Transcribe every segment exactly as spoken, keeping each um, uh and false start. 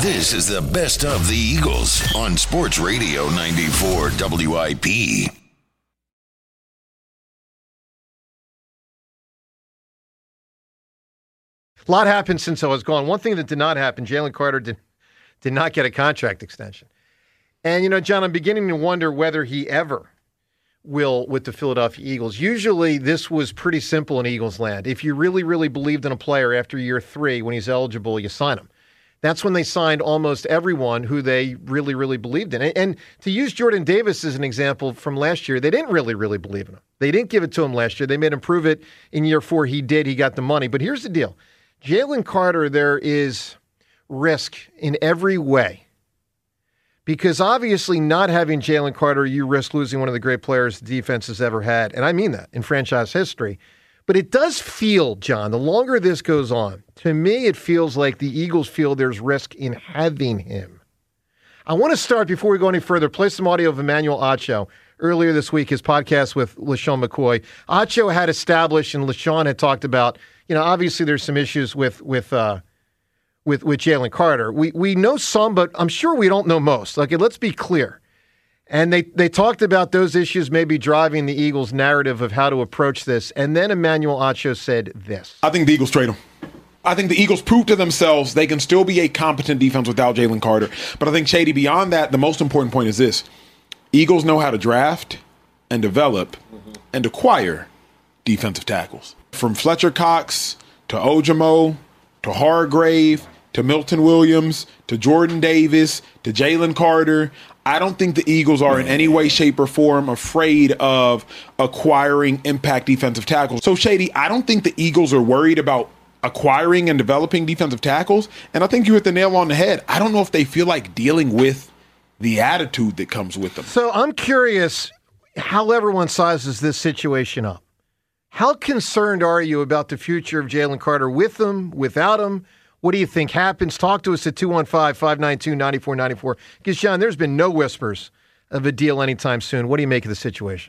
This is the best of the Eagles on Sports Radio ninety-four W I P. A lot happened since I was gone. One thing that did not happen, Jalen Carter did, did not get a contract extension. And, you know, John, I'm beginning to wonder whether he ever will with the Philadelphia Eagles. Usually this was pretty simple in Eagles land. If you really, really believed in a player after year three, when he's eligible, you sign him. That's when they signed almost everyone who they really, really believed in. And to use Jordan Davis as an example from last year, they didn't really, really believe in him. They didn't give it to him last year. They made him prove it in year four. He did. He got the money. But here's the deal. Jalen Carter, there is risk in every way. Because obviously not having Jalen Carter, you risk losing one of the great players the defense has ever had. And I mean that in franchise history. But it does feel, John, the longer this goes on, to me it feels like the Eagles feel there's risk in having him. I want to start, before we go any further, play some audio of Emmanuel Acho. Earlier this week, his podcast with LaShawn McCoy. Acho had established, and LaShawn had talked about, you know, obviously there's some issues with with uh, with with Jalen Carter. We we know some, but I'm sure we don't know most. Okay, let's be clear. And they, they talked about those issues maybe driving the Eagles' narrative of how to approach this. And then Emmanuel Acho said this. I think the Eagles trade him. I think the Eagles prove to themselves they can still be a competent defense without Jalen Carter. But I think, Shady, beyond that, the most important point is this. Eagles know how to draft and develop mm-hmm. and acquire defensive tackles. From Fletcher Cox to Ojimo to Hargrave to Milton Williams to Jordan Davis to Jalen Carter, I don't think the Eagles are in any way, shape, or form afraid of acquiring impact defensive tackles. So, Shady, I don't think the Eagles are worried about acquiring and developing defensive tackles. And I think you hit the nail on the head. I don't know if they feel like dealing with the attitude that comes with them. So I'm curious how everyone sizes this situation up. How concerned are you about the future of Jalen Carter with him, without him? What do you think happens? Talk to us at two one five, five nine two, nine four nine four. Because, John, there's been no whispers of a deal anytime soon. What do you make of the situation?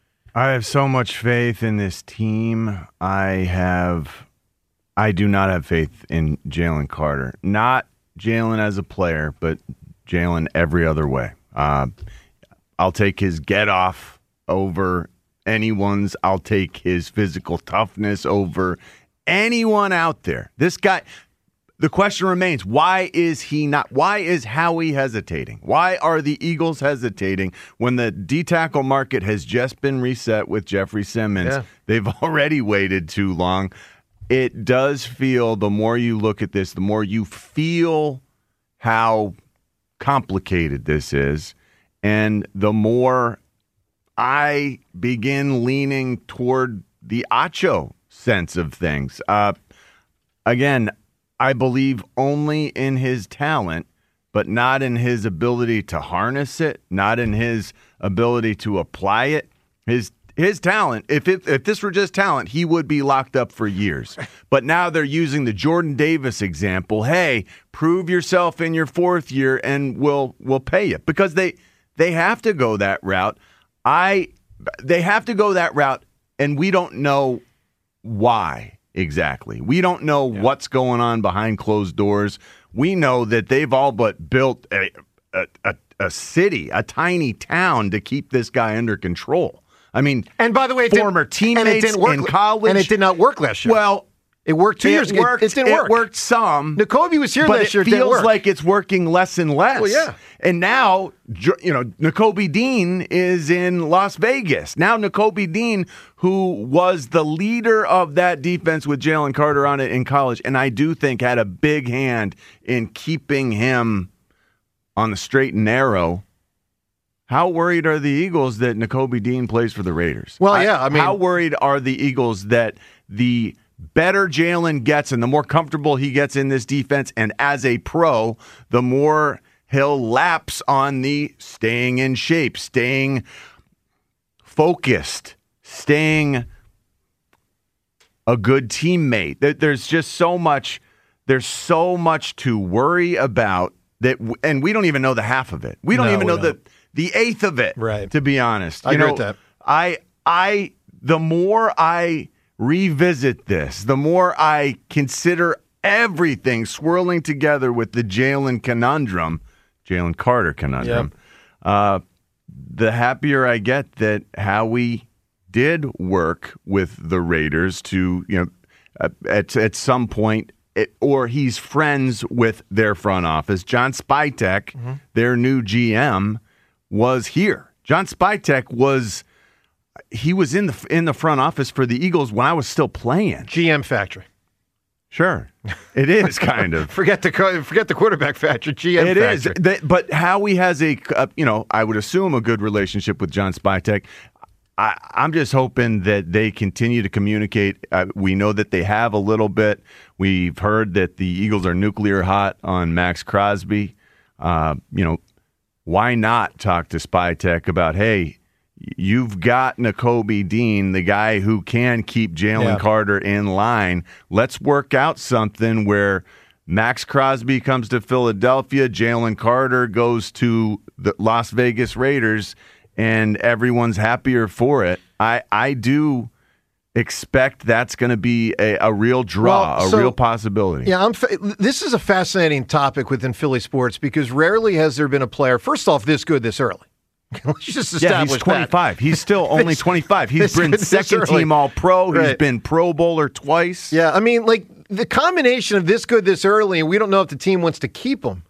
I have so much faith in this team. I have, I do not have faith in Jalen Carter. Not Jalen as a player, but Jalen every other way. Uh, I'll take his get off over anyone's. I'll take his physical toughness over anyone out there. This guy, the question remains, why is he not, why is Howie hesitating? Why are the Eagles hesitating when the D-tackle market has just been reset with Jeffrey Simmons? Yeah. They've already waited too long. It does feel, the more you look at this, the more you feel how complicated this is, and the more I begin leaning toward the Acho sense of things. Uh, again, I believe only in his talent, but not in his ability to harness it, not in his ability to apply it. His his talent, if it, if this were just talent, he would be locked up for years. But now they're using the Jordan Davis example. Hey, prove yourself in your fourth year and we'll we'll pay you. Because they they have to go that route. I they have to go that route, and we don't know why exactly. We don't know yeah. what's going on behind closed doors. We know that they've all but built a a, a a city, a tiny town to keep this guy under control. I mean, and by the way, it former teammates and it work, in college. And it did not work last year. Well, it worked two it years ago. Worked, it, it didn't work. It worked some. Nakobe was here but last year. It it didn't feels work. like it's working less and less. Well, yeah. And now, you know, Nakobe Dean is in Las Vegas. Now Nakobe Dean, who was the leader of that defense with Jalen Carter on it in college, and I do think had a big hand in keeping him on the straight and narrow. How worried are the Eagles that Nakobe Dean plays for the Raiders? Well, yeah, I mean, how worried are the Eagles that the better Jalen gets and the more comfortable he gets in this defense, and as a pro, the more he'll lapse on the staying in shape, staying focused, staying a good teammate. There's just so much, there's so much to worry about that, and we don't even know the half of it. We don't no, even know don't. the the eighth of it, right. to be honest. I you agree know, with that. I, I, the more I revisit this, the more I consider everything swirling together with the Jalen conundrum, Jalen Carter conundrum, yep. uh, the happier I get that Howie did work with the Raiders to, you know, uh, at at some point, it, or he's friends with their front office. John Spytek, mm-hmm. their new G M, was here. John Spytek was he was in the in the front office for the Eagles when I was still playing. G M factory. Sure, it is kind of. forget the forget the quarterback factory. G M it factory. It is, but Howie has a, uh, you know, I would assume a good relationship with John Spytek. I, I'm just hoping that they continue to communicate. Uh, we know that they have a little bit. We've heard that the Eagles are nuclear hot on Max Crosby. Uh, you know, why not talk to Spytek about, hey, you've got Nakobe Dean, the guy who can keep Jalen yeah. Carter in line. Let's work out something where Max Crosby comes to Philadelphia, Jalen Carter goes to the Las Vegas Raiders, and everyone's happier for it. I, I do expect that's going to be a, a real draw, well, so, a real possibility. Yeah, I'm fa- this is a fascinating topic within Philly sports because rarely has there been a player, first off, this good this early. Let's just establish yeah, he's twenty-five. That. He's still only twenty-five. He's been second team All-Pro. Right. He's been Pro Bowler twice. Yeah, I mean, like, the combination of this good this early, and we don't know if the team wants to keep him,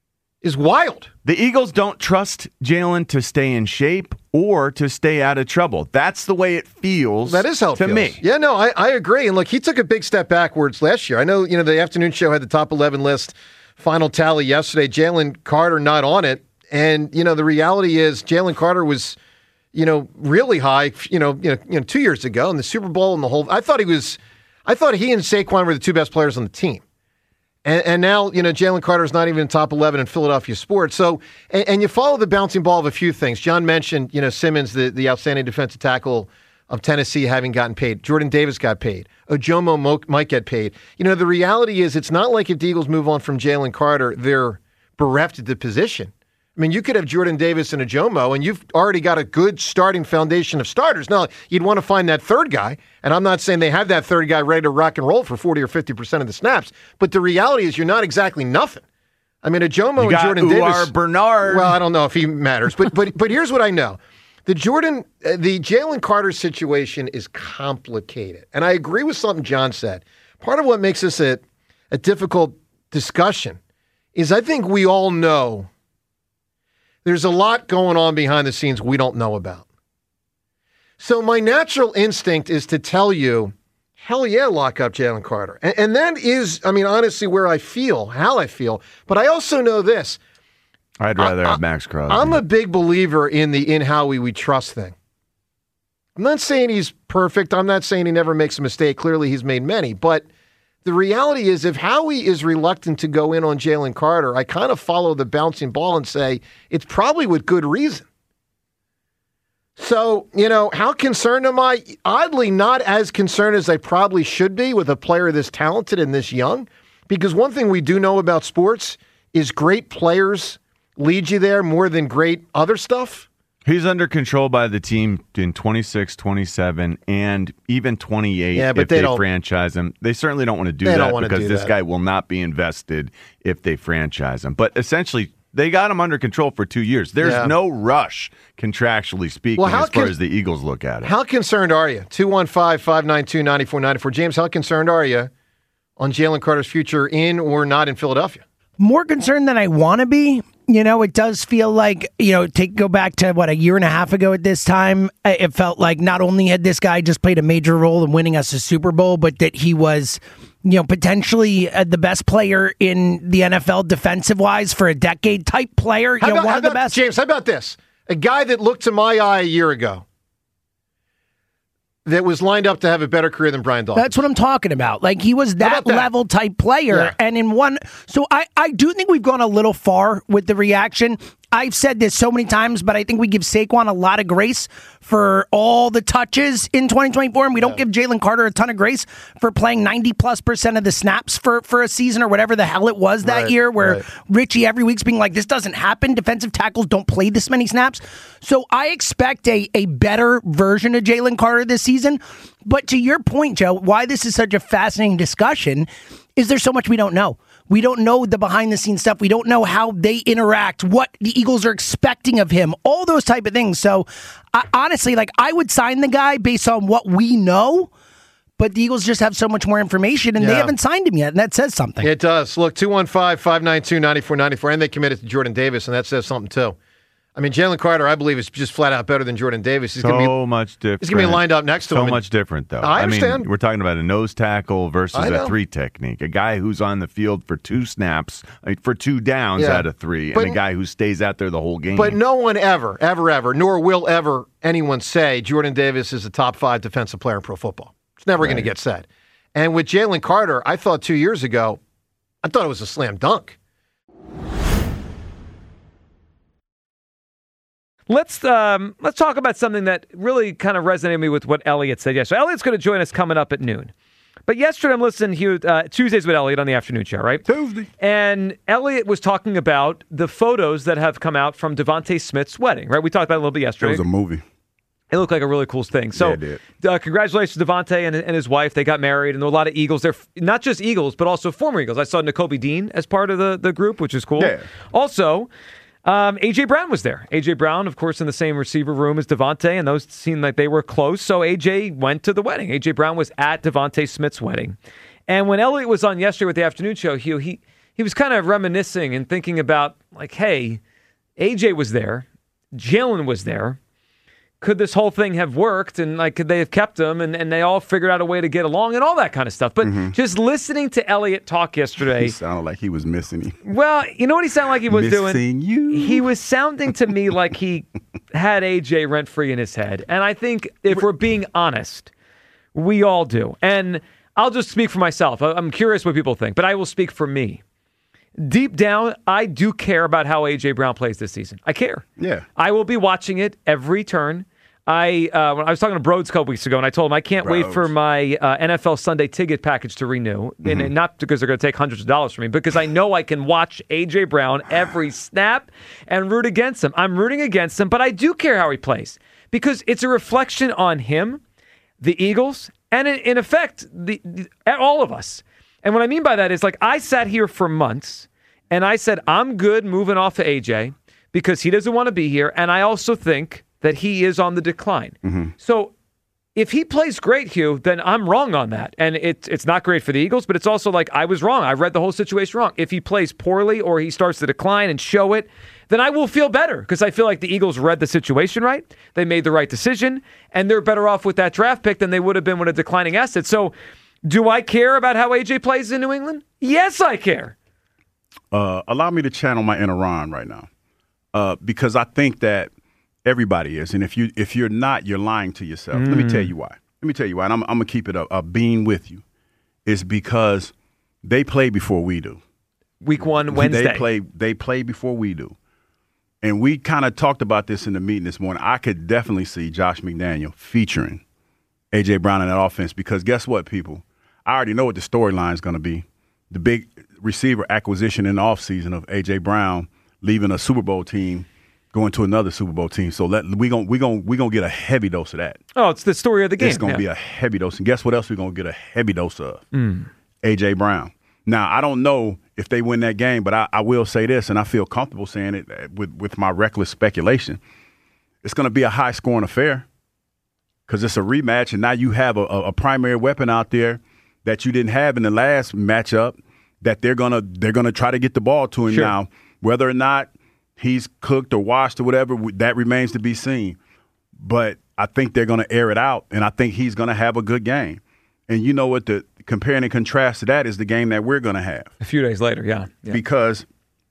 is wild. The Eagles don't trust Jalen to stay in shape or to stay out of trouble. That's the way it feels. That is how it to feels. me. Yeah, no, I, I agree. And look, he took a big step backwards last year. I know, you know, the afternoon show had the top eleven list final tally yesterday. Jalen Carter not on it. And, you know, the reality is Jalen Carter was, you know, really high, you know, you know, you know, two years ago in the Super Bowl and the whole. I thought he was, I thought he and Saquon were the two best players on the team. And, and now, you know, Jalen Carter's not even in top eleven in Philadelphia sports. So, and, and you follow the bouncing ball of a few things. John mentioned, you know, Simmons, the, the outstanding defensive tackle of Tennessee, having gotten paid. Jordan Davis got paid. Ojomo Mo- might get paid. You know, the reality is it's not like if the Eagles move on from Jalen Carter, they're bereft of the position. I mean, you could have Jordan Davis and Ojomo, and you've already got a good starting foundation of starters. Now, you'd want to find that third guy, and I'm not saying they have that third guy ready to rock and roll for forty or fifty percent of the snaps, but the reality is you're not exactly nothing. I mean, Ojomo and Jordan Davis. Bernard. Well, I don't know if he matters, but but but here's what I know: the Jordan, uh, the Jalen Carter situation is complicated, and I agree with something John said. Part of what makes this a a difficult discussion is I think we all know. There's a lot going on behind the scenes we don't know about. So my natural instinct is to tell you, hell yeah, lock up Jalen Carter. And, and that is, I mean, honestly, where I feel, how I feel. But I also know this. I'd rather I, have Max Crosby. I'm a big believer in the in Howie we trust thing. I'm not saying he's perfect. I'm not saying he never makes a mistake. Clearly he's made many. But the reality is, if Howie is reluctant to go in on Jalen Carter, I kind of follow the bouncing ball and say it's probably with good reason. So, you know, how concerned am I? Oddly, not as concerned as I probably should be with a player this talented and this young. Because one thing we do know about sports is great players lead you there more than great other stuff. He's under control by the team in twenty-six, twenty-seven, and even twenty-eight yeah, but if they, they franchise him. They certainly don't want to do they that because do this that. guy will not be invested if they franchise him. But essentially, they got him under control for two years. There's yeah. no rush, contractually speaking, well, as far con- as the Eagles look at it. How concerned are you? two one five, five nine two, nine four nine four. James, how concerned are you on Jalen Carter's future in or not in Philadelphia? More concerned than I want to be. You know, it does feel like, you know, take go back to, what, a year and a half ago at this time, it felt like not only had this guy just played a major role in winning us a Super Bowl, but that he was, you know, potentially uh, the best player in the N F L defensive-wise for a decade type player. How you know, about, one how of the about, best. James, how about this? A guy that looked to my eye a year ago that was lined up to have a better career than Brian Dawkins. That's what I'm talking about. Like, he was that, that? level type player. Yeah. And in one, so I, I do think we've gone a little far with the reaction. I've said this so many times, but I think we give Saquon a lot of grace for all the touches in twenty twenty-four, and we don't yeah. give Jalen Carter a ton of grace for playing ninety plus percent of the snaps for, for a season or whatever the hell it was that right, year, where right. Richie every week's being like, this doesn't happen. Defensive tackles don't play this many snaps. So I expect a, a better version of Jalen Carter this season. But to your point, Joe, why this is such a fascinating discussion is there's so much we don't know. We don't know the behind-the-scenes stuff. We don't know how they interact, what the Eagles are expecting of him, all those type of things. So, I, honestly, like I would sign the guy based on what we know, but the Eagles just have so much more information, and yeah. they haven't signed him yet, and that says something. It does. Look, two one five, five nine two, nine four nine four, and they committed to Jordan Davis, and that says something, too. I mean, Jalen Carter, I believe, is just flat out better than Jordan Davis. He's so gonna be, much different. He's going to be lined up next to so him. So much different, though. I understand. I mean, we're talking about a nose tackle versus a three technique. A guy who's on the field for two snaps, like for two downs yeah. out of three, but, and a guy who stays out there the whole game. But no one ever, ever, ever, nor will ever anyone say Jordan Davis is a top five defensive player in pro football. It's never right. going to get said. And with Jalen Carter, I thought two years ago, I thought it was a slam dunk. Let's um, let's talk about something that really kind of resonated with me with what Elliot said yesterday. Elliot's going to join us coming up at noon. But yesterday I'm listening to uh, Tuesdays with Elliot on the afternoon show, right? Tuesday. And Elliot was talking about the photos that have come out from Devontae Smith's wedding, right? We talked about it a little bit yesterday. It was a movie. It looked like a really cool thing. So, yeah, it did. Uh, congratulations to Devontae and, and his wife. They got married, and there were a lot of Eagles. They're f- not just Eagles, but also former Eagles. I saw Nakobe Dean as part of the, the group, which is cool. Yeah. Also, Um, A J. Brown was there. A J. Brown, of course, in the same receiver room as Devontae, and those seemed like they were close. So A J went to the wedding. A J. Brown was at Devontae Smith's wedding. And when Elliot was on yesterday with the afternoon show, he he, he was kind of reminiscing and thinking about, like, hey, A J was there. Jalen was there. Could this whole thing have worked? And, like, could they have kept him? And, and they all figured out a way to get along and all that kind of stuff. But mm-hmm. just listening to Elliot talk yesterday. He sounded like he was missing you. Well, you know what he sounded like he was missing doing? Missing you. He was sounding to me like he had A J rent-free in his head. And I think if we're being honest, we all do. And I'll just speak for myself. I'm curious what people think, but I will speak for me. Deep down, I do care about how A J. Brown plays this season. I care. Yeah. I will be watching it every turn. I uh, when I was talking to Broads a couple weeks ago, and I told him I can't Broads. wait for my uh, N F L Sunday ticket package to renew, mm-hmm. and not because they're going to take hundreds of dollars from me, because I know I can watch A J. Brown every snap and root against him. I'm rooting against him, but I do care how he plays because it's a reflection on him, the Eagles, and in, in effect, the, the all of us. And what I mean by that is, like, I sat here for months, and I said I'm good moving off of A J because he doesn't want to be here, and I also think that he is on the decline. Mm-hmm. So if he plays great, Hugh, then I'm wrong on that. And it, it's not great for the Eagles, but it's also like I was wrong. I read the whole situation wrong. If he plays poorly or he starts to decline and show it, then I will feel better because I feel like the Eagles read the situation right. They made the right decision, and they're better off with that draft pick than they would have been with a declining asset. So do I care about how A J plays in New England? Yes, I care. Uh, allow me to channel my inner Ron right now uh, because I think that everybody is, and if you if you're not, you're lying to yourself. Mm. Let me tell you why. Let me tell you why. And I'm, I'm gonna keep it a, a bean with you. It's because they play before we do. Week one Wednesday. They play. They play before we do, and we kind of talked about this in the meeting this morning. I could definitely see Josh McDaniel featuring A J. Brown in that offense because guess what, people? I already know what the storyline is going to be. The big receiver acquisition in the offseason of A J. Brown leaving a Super Bowl team, going to another Super Bowl team. So let we going we going we going to get a heavy dose of that. Oh, it's the story of the game. It's going to yeah. be a heavy dose. And guess what else we're going to get a heavy dose of? Mm. A J. Brown. Now, I don't know if they win that game, but I, I will say this, and I feel comfortable saying it with, with my reckless speculation. It's going to be a high-scoring affair because it's a rematch, and now you have a, a primary weapon out there that you didn't have in the last matchup that they're gonna they're gonna try to get the ball to him sure. now. Whether or not he's cooked or washed or whatever, that remains to be seen. But I think they're gonna air it out, and I think he's gonna have a good game. And you know what? The comparing and contrast to that is the game that we're gonna have a few days later. Yeah, yeah. Because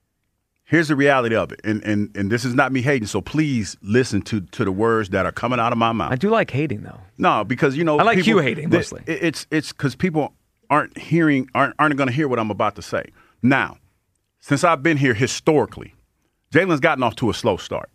here's the reality of it, and and and this is not me hating. So please listen to to the words that are coming out of my mouth. I do like hating though. No, because you know I like people, you hating mostly. It's it's because people aren't hearing aren't aren't going to hear what I'm about to say. Now, since I've been here historically, Jalen's gotten off to a slow start,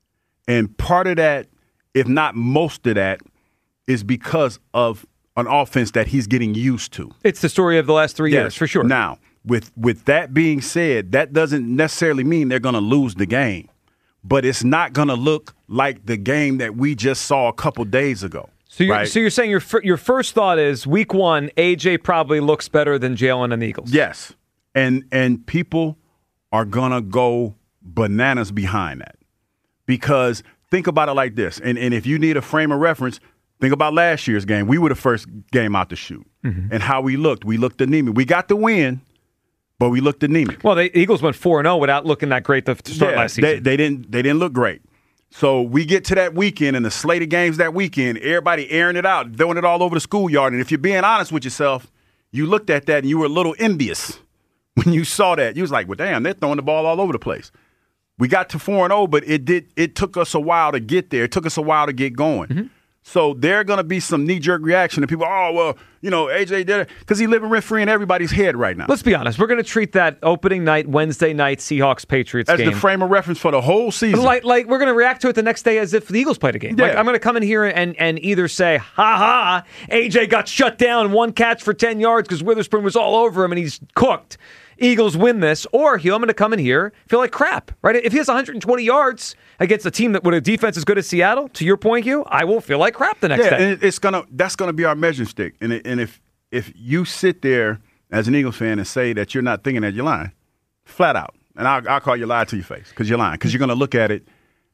and part of that, if not most of that, is because of an offense that he's getting used to. It's the story of the last three yes. years for sure. Now, with with that being said, that doesn't necessarily mean they're going to lose the game, but it's not going to look like the game that we just saw a couple days ago. So you're, right? so you're saying your fir- your first thought is week one, A J probably looks better than Jalen and the Eagles. Yes, and and people are gonna go bananas behind that because think about it like this, and and if you need a frame of reference, think about last year's game. We were the first game out to shoot, mm-hmm. and how we looked. We looked anemic. We got the win, but we looked anemic. Well, the Eagles went four and zero without looking that great to start yeah, last season. They, they didn't. They didn't look great. So we get to that weekend and the slate of games that weekend, everybody airing it out, throwing it all over the schoolyard. And if you're being honest with yourself, you looked at that and you were a little envious when you saw that. You was like, well, damn, they're throwing the ball all over the place. We got to four and oh, but it did. It took us a while to get there. It took us a while to get going. Mm-hmm. So there are going to be some knee-jerk reaction, and people, oh, well, you know, A J did it because he's living rent-free in everybody's head right now. Let's be honest. We're going to treat that opening night, Wednesday night, Seahawks-Patriots as game the frame of reference for the whole season. Like, like we're going to react to it the next day as if the Eagles played a game. Yeah. Like, I'm going to come in here and, and either say, ha-ha, A J got shut down, one catch for ten yards because Witherspoon was all over him and he's cooked. Eagles win this, or Hugh, I'm going to come in here, feel like crap, right? If he has one hundred twenty yards against a team that with a defense as good as Seattle, to your point, Hugh, I will feel like crap the next yeah, day. And it's gonna that's gonna be our measuring stick. And it, and if if you sit there as an Eagles fan and say that you're not thinking that, you're lying, flat out. And I'll, I'll call you lie to your face because you're lying. Because you're gonna look at it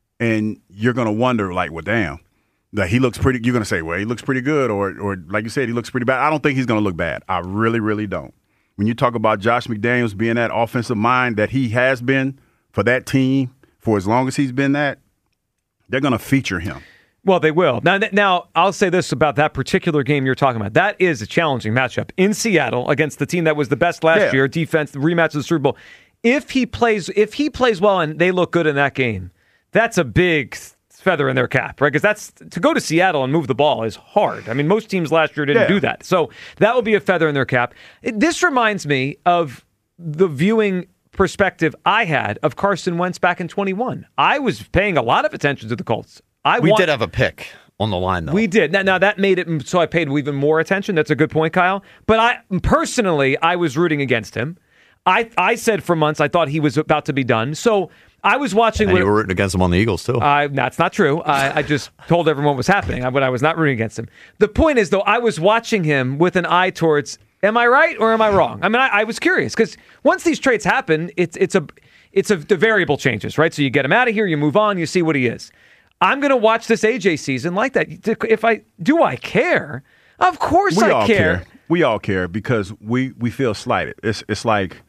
and you're gonna wonder like, well, damn, that he looks pretty. You're gonna say, well, he looks pretty good, or or like you said, he looks pretty bad. I don't think he's gonna look bad. I really, really don't. When you talk about Josh McDaniels being that offensive mind that he has been for that team for as long as he's been that, they're going to feature him. Well, they will. Now, now, I'll say this about that particular game you're talking about. That is a challenging matchup in Seattle against the team that was the best last yeah. year, defense, the rematch of the Super Bowl. If he plays, if he plays well and they look good in that game, that's a big feather in their cap, right? Because that's to go to Seattle and move the ball is hard. I mean, most teams last year didn't yeah. do that. So that would be a feather in their cap. It, this reminds me of the viewing perspective I had of Carson Wentz back in twenty-one. I was paying a lot of attention to the Colts. I we want, did have a pick on the line, though. We did. Now, now, that made it so I paid even more attention. That's a good point, Kyle. But I personally, I was rooting against him. I, I said for months I thought he was about to be done. So I was watching. And what, you were rooting against him on the Eagles, too. I, that's not true. I, I just told everyone what was happening, but I was not rooting against him. The point is, though, I was watching him with an eye towards, am I right or am I wrong? I mean, I, I was curious because once these trades happen, it's it's a it's a the variable changes, right? So you get him out of here, you move on, you see what he is. I'm going to watch this A J season like that. If I do, I care. Of course, we I all care. care. We all care because we we feel slighted. It's it's like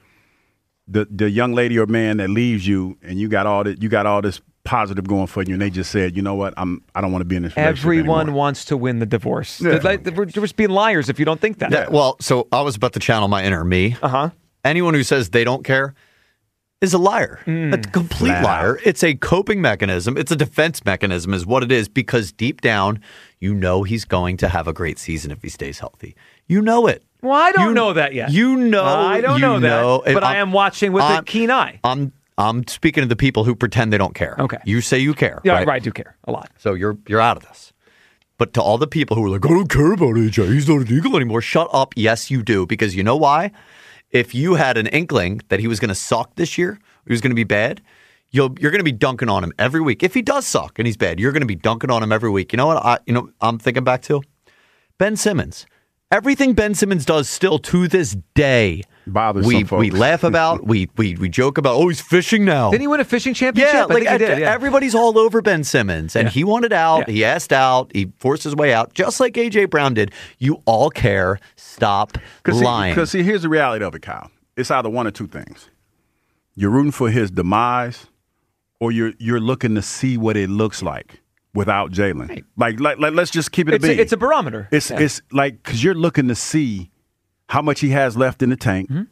the the young lady or man that leaves you, and you got all that you got all this positive going for you, and they just said, you know what, I'm I don't want to be in this relationship Everyone anymore. wants to win the divorce. Yeah. Like, we're just being liars if you don't think that. Yeah, well, so I was about to channel my inner me. Uh huh. Anyone who says they don't care is a liar. Mm. A complete Flat liar. out. It's a coping mechanism. It's a defense mechanism is what it is because deep down, you know he's going to have a great season if he stays healthy. You know it. Well, I don't You- know that yet. You know. I don't you know that, know- but I I'm- am watching with a I'm- keen eye. I'm I'm speaking to the people who pretend they don't care. Okay. You say you care. Yeah, right? right. I do care a lot. So you're you're out of this. But to all the people who are like, I don't care about A J, he's not an Eagle anymore. Shut up. Yes, you do. Because you know why? If you had an inkling that he was going to suck this year, he was going to be bad, you'll, you're going to be dunking on him every week. If he does suck and he's bad, you're going to be dunking on him every week. You know what? I you know I'm thinking back to Ben Simmons. Everything Ben Simmons does still to this day, Bothers we some folks. we laugh about, we we we joke about. Oh, he's fishing now. Didn't he win a fishing championship? Yeah, I like think he did. e- Yeah. everybody's all over Ben Simmons, and Yeah. he wanted out. Yeah. He asked out. He forced his way out, just like A J Brown did. You all care. Stop lying. Because see, here's the reality of it, Kyle. It's either one or two things. You're rooting for his demise, or you're you're looking to see what it looks like without Jalen. Right. Like, like, like, let's just keep it It's a a, beat. it's a barometer. It's Yeah. it's like because you're looking to see how much he has left in the tank, Mm-hmm.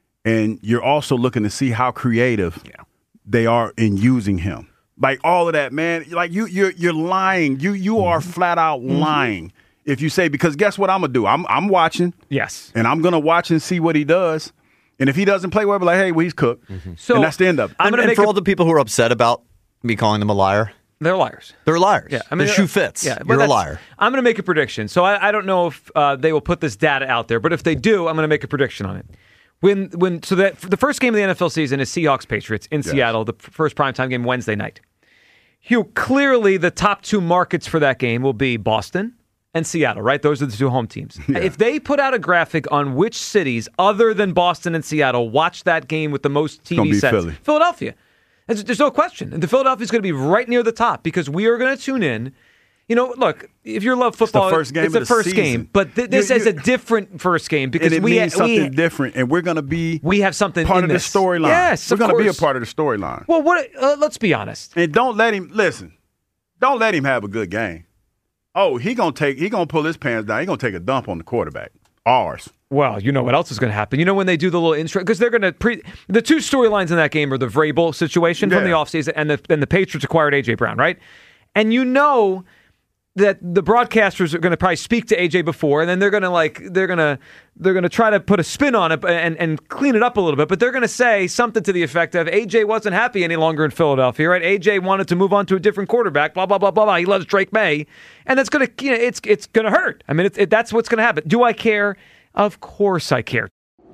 and you're also looking to see how creative they are in using him. Like all of that, man. Like you, you're you're lying. You you are Mm-hmm. flat out lying if you say because guess what I'm gonna do? I'm I'm watching, Yes. and I'm gonna watch and see what he does. And if he doesn't play well, I'll be like, hey, well, he's cooked. So and that's the end of it. I'm and going to and make for a, all the people who are upset about me calling them a liar, they're liars. they're liars. Yeah, I mean, the shoe fits. Yeah, but You're a that's- liar. I'm going to make a prediction. So I, I don't know if uh, they will put this data out there, but if they do, I'm going to make a prediction on it. When when so that the first game of the N F L season is Seahawks Patriots in Seattle, the f- first primetime game Wednesday night. Hugh, clearly the top two markets for that game will be Boston and Seattle, right? Those are the two home teams. Yeah. If they put out a graphic on which cities other than Boston and Seattle watch that game with the most T V sets, Philly. Philadelphia. There's, there's no question. And the Philadelphia's going to be right near the top because we are going to tune in. You know, look, if you love football, it's the first game. It's the, the first season. game. But th- this you, is you, a different first game because it we means ha- something we, different, and we're going to be we have something part in of this. the storyline. Yes, we're going to be a part of the storyline. Well, what? Uh, let's be honest. And don't let him listen. Don't let him have a good game. Oh, he gonna take. He gonna pull his pants down. He gonna take a dump on the quarterback. Ours. Well, you know what else is going to happen. You know when they do the little intro because they're going to pre. The two storylines in that game are the Vrabel situation yeah. from the offseason and the and the Patriots acquired A J Brown, right? And you know that the broadcasters are going to probably speak to A J before, and then they're going to like they're going to they're going to try to put a spin on it and and clean it up a little bit. But they're going to say something to the effect of A J wasn't happy any longer in Philadelphia, right? A J wanted to move on to a different quarterback. Blah blah blah blah blah. He loves Drake May, and that's going to you know, it's it's going to hurt. I mean, it's, it, that's what's going to happen. Do I care? Of course, I care.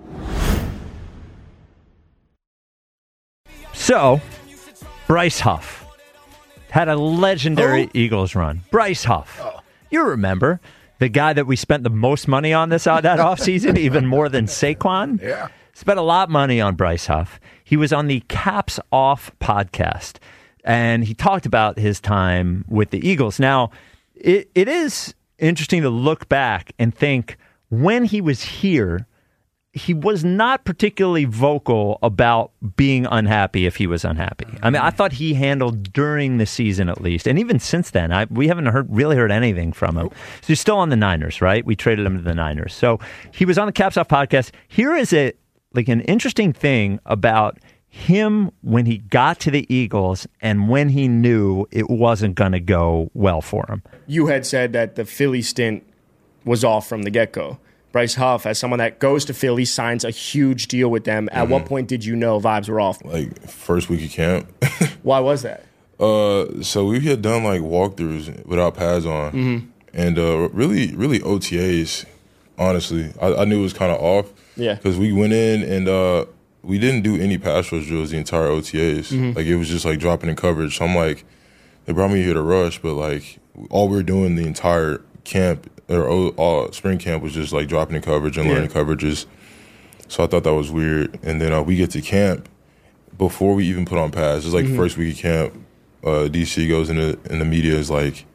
So, Bryce Huff had a legendary Who? Eagles run. Bryce Huff. Oh. You remember the guy that we spent the most money on this uh, that offseason, even more than Saquon? Yeah. Spent a lot of money on Bryce Huff. He was on the Caps Off podcast, and he talked about his time with the Eagles. Now, it, it is interesting to look back and think when he was here, he was not particularly vocal about being unhappy if he was unhappy. I mean, I thought he handled during the season at least, and even since then, I, we haven't heard really heard anything from him. So he's still on the Niners, right? We traded him to the Niners. So he was on the Caps Off podcast. Here is a like an interesting thing about him when he got to the Eagles and when he knew it wasn't going to go well for him. You had said that the Philly stint was off from the get-go. Bryce Huff, as someone that goes to Philly, signs a huge deal with them. At mm-hmm. what point did you know vibes were off? Like, first week of camp. Why was that? Uh, so we had done, like, walkthroughs without pads on. Mm-hmm. And uh, really, really O T As, honestly. I, I knew it was kind of off. Yeah. Because we went in and uh, we didn't do any pass rush drills the entire O T As. Mm-hmm. Like, it was just, like, dropping in coverage. So I'm like, they brought me here to rush, but, like, all we were doing the entire camp or all spring camp was just like dropping in coverage and learning yeah. coverages. So I thought that was weird. And then uh, we get to camp before we even put on pads. It's like mm-hmm. first week of camp. Uh, D C goes in the in the media is like,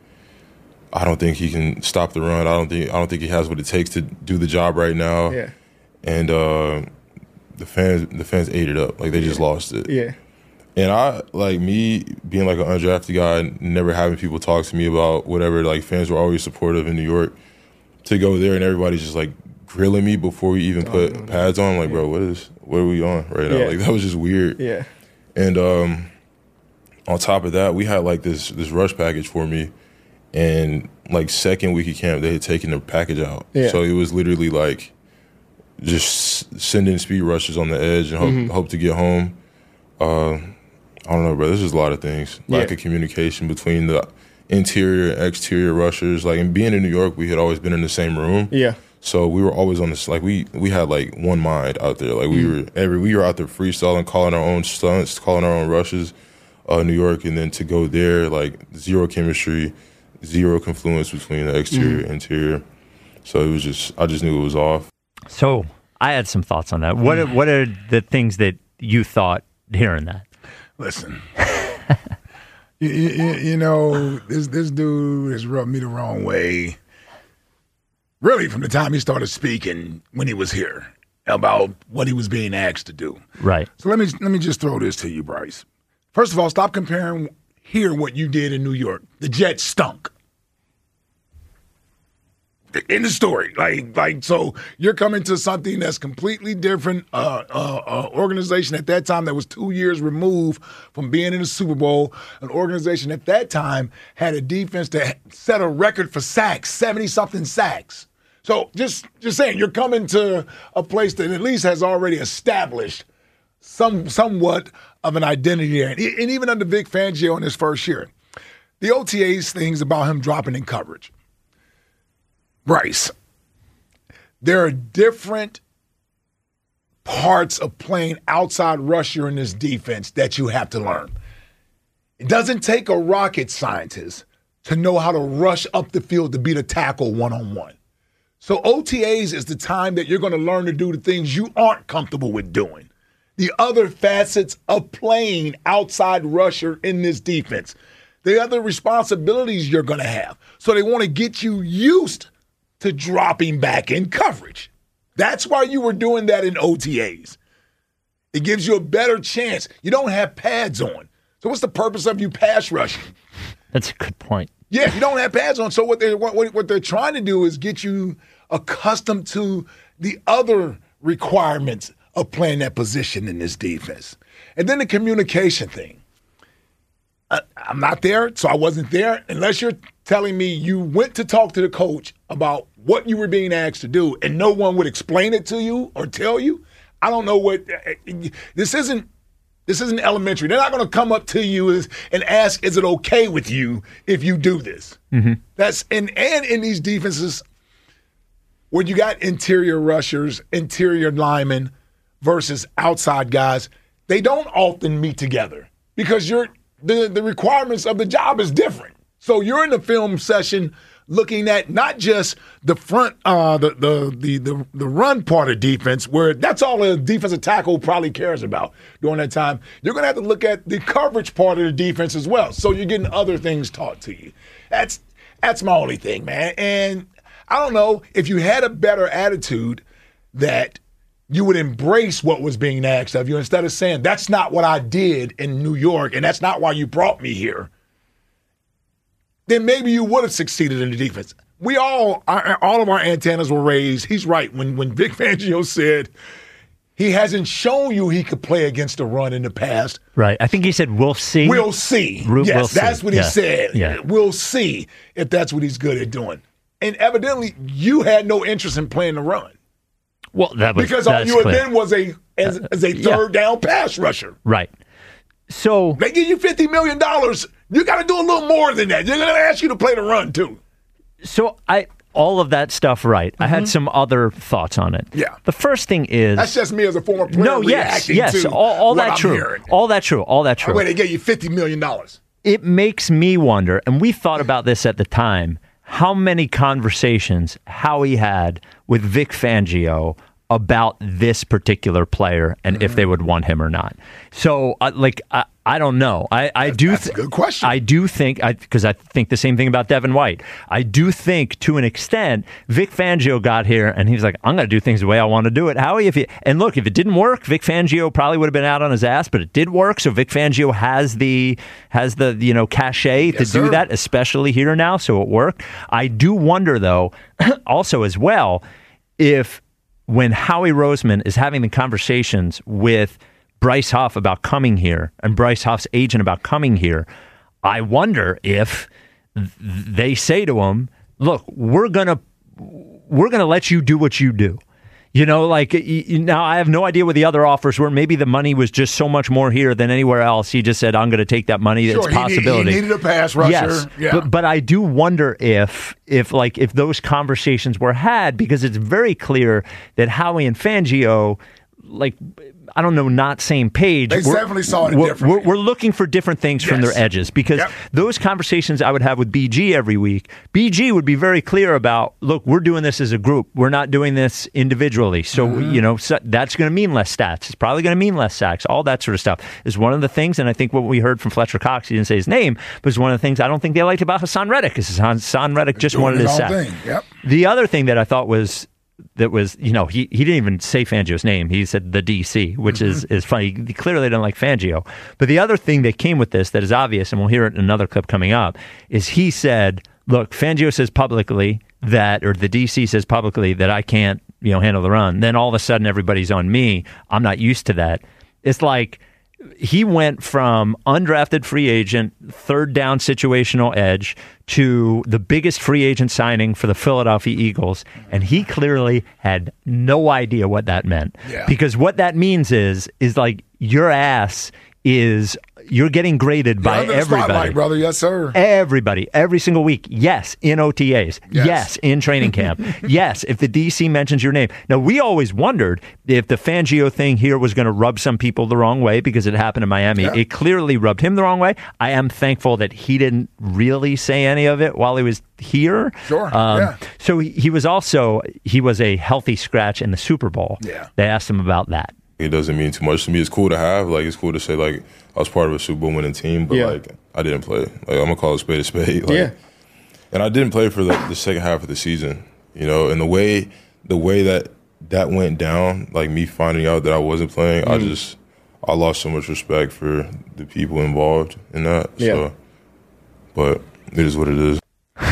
I don't think he can stop the run. I don't think I don't think he has what it takes to do the job right now. Yeah. And uh, the fans the fans ate it up. Like they just yeah. lost it. Yeah. And I, like me, being like an undrafted guy, never having people talk to me about whatever, like fans were always supportive in New York. To go there and everybody's just like grilling me before we even put oh, no, pads on. I'm like, yeah. bro, what is, what are we on right now? Yeah. Like that was just weird. Yeah. And um, on top of that, we had like this this rush package for me. And like second week of camp, they had taken the package out. Yeah. So it was literally like just sending speed rushes on the edge and hope, mm-hmm. hope to get home. Uh, I don't know, bro. There's just a lot of things. Lack yeah. of communication between the interior and exterior rushers. Like, and being in New York, we had always been in the same room. Yeah. So we were always on this. Like, we we had like one mind out there. Like we mm. were every we were out there freestyling, calling our own stunts, calling our own rushes. Uh, New York, and then to go there, like zero chemistry, zero confluence between the exterior mm. and interior. So it was just, I just knew it was off. So I had some thoughts on that. What are, what are the things that you thought hearing that? Listen, you, you, you know, this this dude has rubbed me the wrong way. Really, from the time he started speaking when he was here about what he was being asked to do. Right. So let me let me just throw this to you, Bryce. First of all, stop comparing here what you did in New York. The Jets stunk. In the story, like, like, so you're coming to something that's completely different. Uh, uh, uh, organization at that time that was two years removed from being in the Super Bowl. An organization at that time had a defense that set a record for sacks, seventy something sacks. So just, just saying, you're coming to a place that at least has already established some, somewhat of an identity there. And, and even under Vic Fangio in his first year, the O T As things about him dropping in coverage. Bryce, there are different parts of playing outside rusher in this defense that you have to learn. It doesn't take a rocket scientist to know how to rush up the field to beat a tackle one-on-one. So O T As is the time that you're going to learn to do the things you aren't comfortable with doing. The other facets of playing outside rusher in this defense. The other responsibilities you're going to have. So they want to get you used to dropping back in coverage. That's why you were doing that in O T As. It gives you a better chance. You don't have pads on. So what's the purpose of you pass rushing? That's a good point. Yeah, you don't have pads on. So what they're, what, what they're trying to do is get you accustomed to the other requirements of playing that position in this defense. And then the communication thing. I, I'm not there, so I wasn't there. Unless you're telling me you went to talk to the coach about what you were being asked to do and no one would explain it to you or tell you, I don't know what – this isn't this isn't elementary. They're not going to come up to you as, and ask, is it okay with you if you do this? Mm-hmm. That's and, and in these defenses where you got interior rushers, interior linemen versus outside guys, they don't often meet together because you're the, the requirements of the job is different. So you're in the film session looking at not just the front, uh, the, the the the the run part of defense, where that's all a defensive tackle probably cares about during that time. You're going to have to look at the coverage part of the defense as well. So you're getting other things taught to you. That's that's my only thing, man. And I don't know if you had a better attitude that you would embrace what was being asked of you instead of saying, that's not what I did in New York and that's not why you brought me here. Then maybe you would have succeeded in the defense. We all, our, all of our antennas were raised. He's right. When when Vic Fangio said he hasn't shown you he could play against the run in the past. Right. I think he said, we'll see. We'll see. We'll yes, see. that's what yeah. he said. Yeah. We'll see if that's what he's good at doing. And evidently, you had no interest in playing the run. Well, that was because all you were then was a as, as a third yeah. down pass rusher. Right. So they give you fifty million dollars. You got to do a little more than that. They're going to ask you to play the run too. So I all of that stuff, right? Mm-hmm. I had some other thoughts on it. Yeah. The first thing is that's just me as a former player. No, yes, reacting yes, to all, all what that I'm true, hearing. all that true, all that true. Wait, they gave you fifty million dollars. It makes me wonder, and we thought about this at the time, how many conversations Howie had with Vic Fangio about this particular player and mm-hmm. if they would want him or not. So, uh, like, I, I don't know. I, I that's, do. That's th- a good question. I do think, because I, I think the same thing about Devin White. I do think, to an extent, Vic Fangio got here and he was like, "I'm going to do things the way I want to do it." Howie, if you and look, if it didn't work, Vic Fangio probably would have been out on his ass, but it did work. So Vic Fangio has the has the you know cachet yes, to do sir. that, especially here now. So it worked. I do wonder, though, also as well, if when Howie Roseman is having the conversations with Bryce Huff about coming here and Bryce Huff's agent about coming here, I wonder if th- they say to him, "Look, we're gonna we're gonna let you do what you do." You know, like you, now I have no idea what the other offers were. Maybe the money was just so much more here than anywhere else. He just said, "I'm going to take that money." Sure, it's a possibility. He, he needed a pass rusher. Yes, yeah. but but I do wonder if if like if those conversations were had, because it's very clear that Howie and Fangio, like, I don't know, not same page. They we're, definitely saw it we're, differently. We're, we're looking for different things yes. from their edges, because yep. those conversations I would have with B G every week, B G would be very clear about, look, we're doing this as a group. We're not doing this individually. So, mm-hmm. you know, so that's going to mean less stats. It's probably going to mean less sacks. All that sort of stuff is one of the things. And I think what we heard from Fletcher Cox, he didn't say his name, but it's one of the things I don't think they liked about Hassan Reddick, because Hassan Reddick just wanted his sack. Yep. The other thing that I thought was, that was, you know, he, he didn't even say Fangio's name. He said the D C, which mm-hmm. is, is funny. He clearly didn't like Fangio. But the other thing that came with this that is obvious, and we'll hear it in another clip coming up, is he said, look, Fangio says publicly that, or the D C says publicly that I can't, you know, handle the run. Then all of a sudden everybody's on me. I'm not used to that. It's like he went from undrafted free agent, third down situational edge, to the biggest free agent signing for the Philadelphia Eagles, and he clearly had no idea what that meant. Yeah. Because what that means is, is like your ass is you're getting graded by You're under the everybody, spotlight, brother. Yes, sir. Everybody, every single week. Yes, in O T As. Yes, yes in training camp. Yes, if the D C mentions your name. Now, we always wondered if the Fangio thing here was going to rub some people the wrong way because it happened in Miami. Yeah. It clearly rubbed him the wrong way. I am thankful that he didn't really say any of it while he was here. Sure. Um, yeah. So he, he was also he was a healthy scratch in the Super Bowl. Yeah. They asked him about that. It doesn't mean too much to me. It's cool to have. Like, it's cool to say, like, I was part of a Super Bowl winning team, but, Yeah. like, I didn't play. Like, I'm going to call a spade a spade. Like, Yeah. And I didn't play for the, the second half of the season, you know, and the way the way that that went down, like, me finding out that I wasn't playing, Mm. I just, I lost so much respect for the people involved in that. Yeah. So, but it is what it is.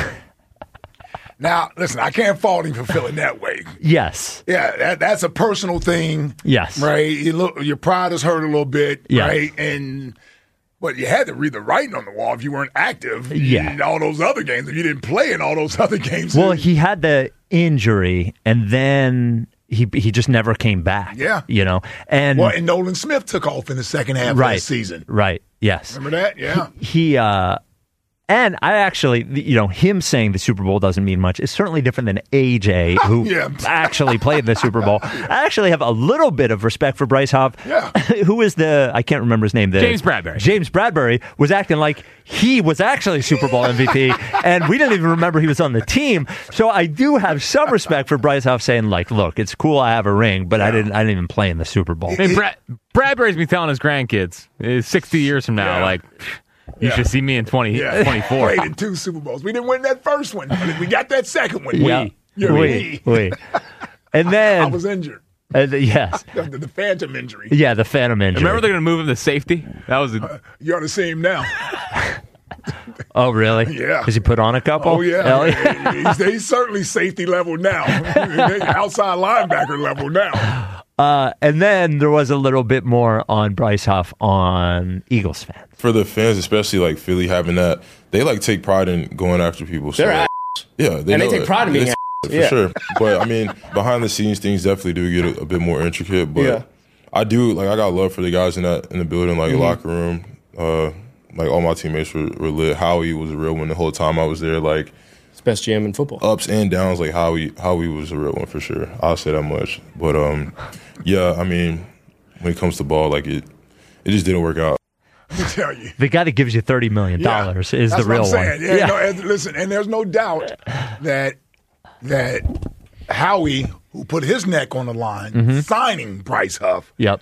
Now, listen, I can't fault him for feeling that way. Yes. Yeah, that, that's a personal thing. Yes. Right? You look, your pride is hurt a little bit, Yeah. right? And but you had to read the writing on the wall if you weren't active Yeah. in all those other games. If you didn't play in all those other games. Well, he had the injury, and then he he just never came back. Yeah. You know, and well, and Nolan Smith took off in the second half right, of the season. Right. Yes. Remember that? Yeah. He uh and I actually, you know, him saying the Super Bowl doesn't mean much is certainly different than A J, who Yeah. actually played the Super Bowl. I actually have a little bit of respect for Bryce Huff. Yeah. Who is the, I can't remember his name. The, James Bradbury. James Bradbury was acting like he was actually Super Bowl M V P, and we didn't even remember he was on the team. So I do have some respect for Bryce Huff saying, like, look, it's cool I have a ring, but I didn't I didn't even play in the Super Bowl. I mean, Brad, Bradbury's been telling his grandkids, uh, sixty years from now, Yeah. like, you Yeah. should see me in twenty, Yeah. twenty-four. Played in two Super Bowls. We didn't win that first one, but we got that second one. Yeah. You know, Oui, we. oui. And then, I was injured. uh, the- yes, The, the, the phantom injury. yeah, the Phantom injury. Remember they're going to move him to safety? That was a, You ought to see him now. Oh, really? Yeah. Has he put on a couple? Oh, yeah. Hell yeah. he's, he's certainly safety level now. Outside linebacker level now. Uh, and then there was a little bit more on Bryce Huff on Eagles fans. For the fans, especially, like, Philly having that, they, like, take pride in going after people. So, They're ass. yeah. They And they know take it. pride in being It's ass. For Yeah. sure. But, I mean, behind the scenes, things definitely do get a, a bit more intricate. But Yeah. I do, like, I got love for the guys in that in the building, like, Mm-hmm. locker room. Uh, like, all my teammates were, were lit. Howie was a real one the whole time I was there. Like, It's best G M in football. ups and downs, like, Howie, Howie was a real one for sure. I'll say that much. But, um, yeah, I mean, when it comes to ball, like, it, it just didn't work out. Let me tell you. The guy that gives you thirty million dollars Yeah, is that's the real what I'm saying. one. Yeah, Yeah. No, and listen, and there's no doubt that that Howie, who put his neck on the line, Mm-hmm. signing Bryce Huff, Yep.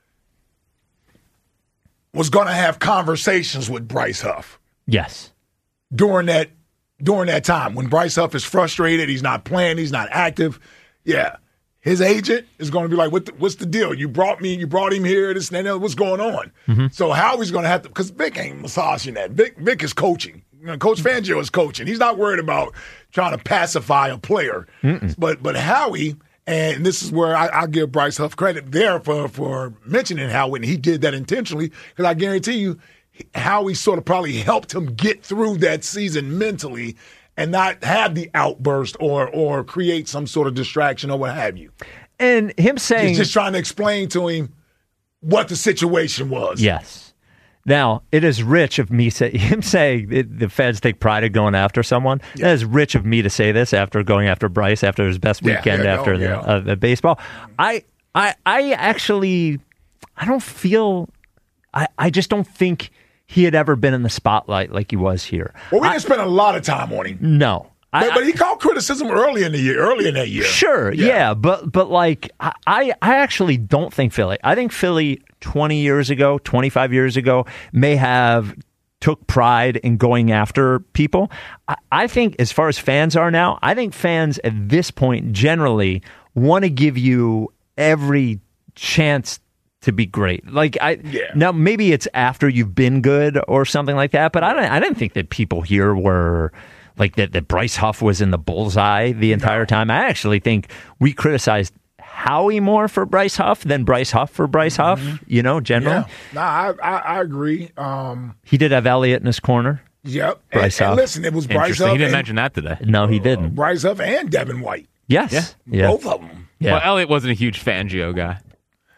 was going to have conversations with Bryce Huff Yes. during that during that time when Bryce Huff is frustrated, he's not playing, he's not active. Yeah. His agent is going to be like, what the, what's the deal? You brought me, you brought him here, this and that, what's going on? Mm-hmm. So Howie's going to have to, because Vic ain't massaging that. Vic, Vic is coaching. You know, Coach Fangio is coaching. He's not worried about trying to pacify a player. Mm-mm. But but Howie, and this is where I, I give Bryce Huff credit there for, for mentioning Howie, and he did that intentionally, because I guarantee you, Howie sort of probably helped him get through that season mentally and not have the outburst or or create some sort of distraction or what have you. And him saying, He's just trying to explain to him what the situation was. yes. Now, it is rich of me say him saying it, the feds take pride in going after someone. Yeah. That is rich of me to say this after going after Bryce after his best Yeah, weekend yeah, after no, the, yeah. uh, the baseball. I I I actually I don't feel I I just don't think he had ever been in the spotlight like he was here. Well, we I- didn't spend a lot of time on him. No. I- But, but he caught criticism early in the year, early in that year. Sure, yeah, but but like I I I actually don't think Philly. I think Philly twenty years ago, twenty-five years ago may have took pride in going after people. I, I think as far as fans are now, I think fans at this point generally want to give you every chance to be great. Like I Yeah. now maybe it's after you've been good or something like that, but I don't I didn't think that people here were like that, that Bryce Huff was in the bullseye the entire time. I actually think we criticized Howie more for Bryce Huff than Bryce Huff for Bryce Huff, you know, generally. Yeah. Nah, I, I, I agree. Um, He did have Elliott in his corner. yep. Bryce and, and Huff. listen, it was Bryce interesting. Huff. He didn't and, mention that today. No, he didn't. Bryce Huff and Devin White. Yes. Yeah. Both of them. Yeah. Well, Elliott wasn't a huge Fangio guy.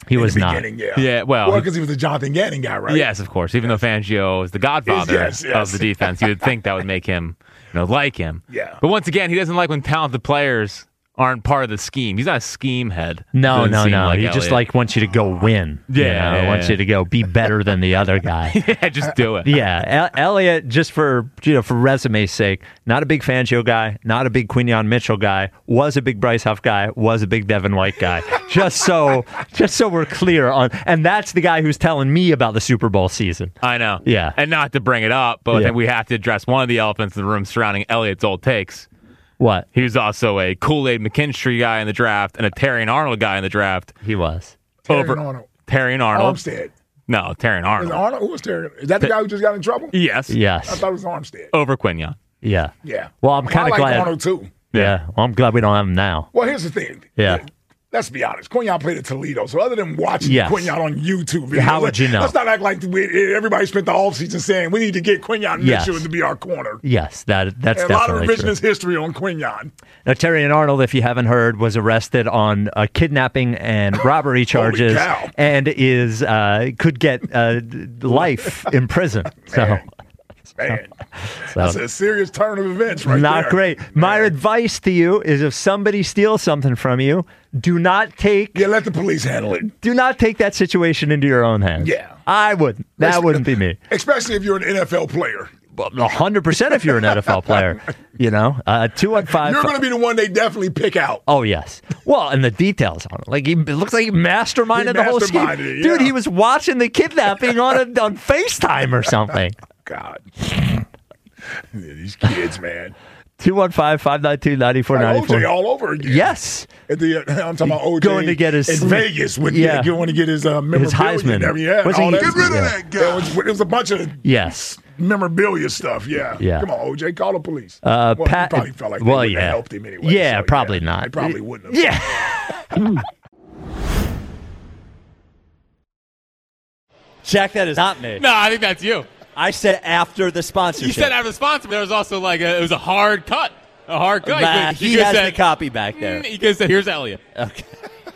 He in was the not. beginning, Yeah, Yeah, well, well, because he was the Jonathan Gannon guy, right? Yes, of course. Even though Fangio is the godfather Yes, yes. of the defense, you would think that would make him, you know, like him. Yeah. But once again, he doesn't like when talented players aren't part of the scheme. He's not a scheme head. No, Doesn't no, seem no. like He just Elliott. like wants you to go win. Yeah, you know? yeah, wants yeah. you to go be better than the other guy. yeah, just do it. Yeah, El- Elliott, just for you know, for resume's sake, not a big Fangio guy, not a big Quinion Mitchell guy, was a big Bryce Huff guy, was a big Devin White guy. just so, just so we're clear on, and that's the guy who's telling me about the Super Bowl season. I know. Yeah, and not to bring it up, but Yeah. I think we have to address one of the elephants in the room surrounding Elliott's old takes. What? He was also a Kool-Aid McKinstry guy in the draft and a Terry and Arnold guy in the draft. He was. Terry Over and Arnold. Terry and Arnold. Armstead. No, Terry and Is Arnold. it Arnold? Who was Terry? Is that the guy who just got in trouble? Yes. Yes. I thought it was Armstead. Over Quinion. Yeah. Yeah. Well, I'm kind I of like glad. Arnold too. Yeah. Well, I'm glad we don't have him now. Well, here's the thing. Yeah. Let's be honest. Quinion played at Toledo, so other than watching Yes. Quinion on YouTube, videos, How would you know? Let's not act like we, everybody spent the offseason saying we need to get Quinion Yes. Mitchell to be our corner. Yes, that that's And a lot of definitely revisionist true. history on Quinion. Now, Terry and Arnold, if you haven't heard, was arrested on uh, kidnapping and robbery charges, cow. and is uh, could get uh, life in prison. So, Man, so that's a serious turn of events right not there. great. My advice to you is, if somebody steals something from you, do not take. Yeah, let the police handle it. Do not take that situation into your own hands. Yeah. I wouldn't. That Listen, wouldn't be me. Especially if you're an N F L player. A hundred percent if you're an N F L player. You know, uh, two one five. You're going to be the one they definitely pick out. Oh, yes. Well, and the details on it. Like, he, it looks like he masterminded He the whole scheme. masterminded it, Dude, yeah. he was watching the kidnapping on a, on FaceTime or something. God. These kids, man. two one five, five nine two, nine four nine Like four. O J all over again. Yes. At the, uh, I'm talking about O J Going to get his- in Vegas with Yeah. yeah. going to get his uh, memorabilia. Heisman. And everything. Yeah, Was all he- that. Get rid of Yeah. that guy. It was, it was a bunch of Yes. memorabilia stuff. Yeah. Yeah. Come on, O J, call the police. Uh, well, Pat, he probably felt like they well, wouldn't yeah. have helped him anyway. Yeah, so, probably yeah, not. They probably wouldn't have. Yeah. Jack, that is not me. No, I think that's you. I said after the sponsorship. You said out of the sponsor, but there was also like a, it was a hard cut. A hard cut. Nah, You could- you he could has said- the copy back there. Mm, You could have said, here's Elliott. Okay.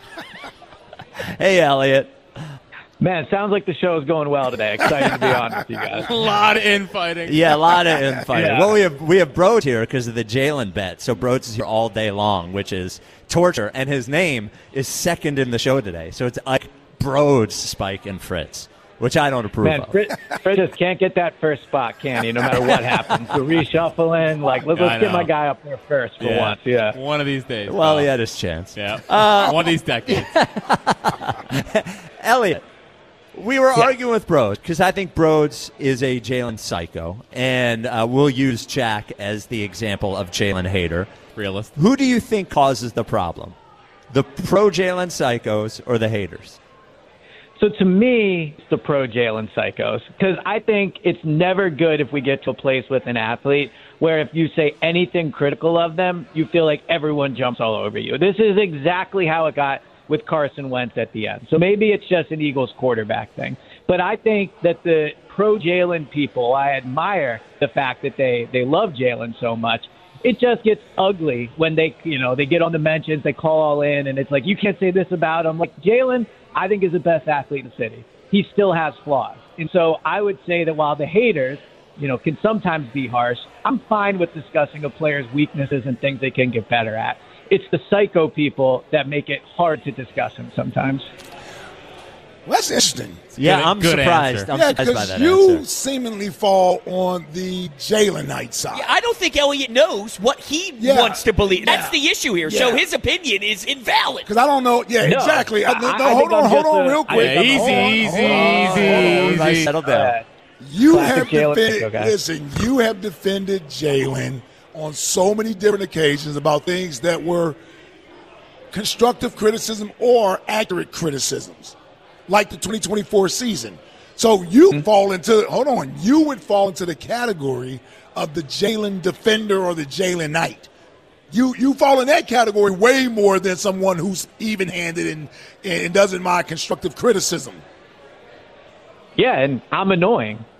Hey, Elliott. Man, sounds like the show is going well today. Excited to be on with you guys. A lot of infighting. Yeah, a lot of infighting. Yeah. Well, we have we have Broads here because of the Jalen bet. So Broads is here all day long, which is torture, and his name is second in the show today. So it's like Broads, Spike, and Fritz, which I don't approve Man, of. Fritz, Fritz just can't get that first spot, can he? No matter what happens. The reshuffling, like, let's, I let's get know. my guy up there first for Yeah. once. Yeah. One of these days. Well, pal. he had his chance. Yeah. Uh, One of these decades. Elliot, we were arguing with Broads because I think Broads is a Jalen psycho, and uh, we'll use Jack as the example of Jalen hater. Realist. Who do you think causes the problem? The pro Jalen psychos or the haters? So to me, it's the pro Jalen psychos, because I think it's never good if we get to a place with an athlete where if you say anything critical of them, you feel like everyone jumps all over you. This is exactly how it got with Carson Wentz at the end. So maybe it's just an Eagles quarterback thing. But I think that the pro Jalen people, I admire the fact that they, they love Jalen so much. It just gets ugly when they, you know, they get on the mentions, they call all in, and it's like, you can't say this about him. Like, Jalen, I think, is the best athlete in the city. He still has flaws. And so I would say that while the haters, you know, can sometimes be harsh, I'm fine with discussing a player's weaknesses and things they can get better at. It's the psycho people that make it hard to discuss him sometimes. Well, that's interesting. Yeah, Good- I'm good surprised. answer. I'm yeah, surprised by because that you answer. seemingly fall on the Jalen-ite side. Yeah, I don't think Elliott knows what he Yeah. wants to believe. That's Yeah. the issue here. So Yeah. his opinion is invalid. Because I don't know. Yeah, No, exactly. I, I- no, I no, think hold on, I'm hold just on a- real I- quick. Yeah, easy, Hold on, easy, hold on, easy, hold on. Everybody easy. settle down. Uh, You Classic have Jalen defended. psycho guy. Listen, you have defended Jalen on so many different occasions about things that were constructive criticism or accurate criticisms, like the twenty twenty-four season. So you Mm-hmm. fall into. Hold on, you would fall into the category of the Jalen defender or the Jalen-ite. You you fall in that category way more than someone who's even-handed and and doesn't mind constructive criticism. Yeah, and I'm annoying.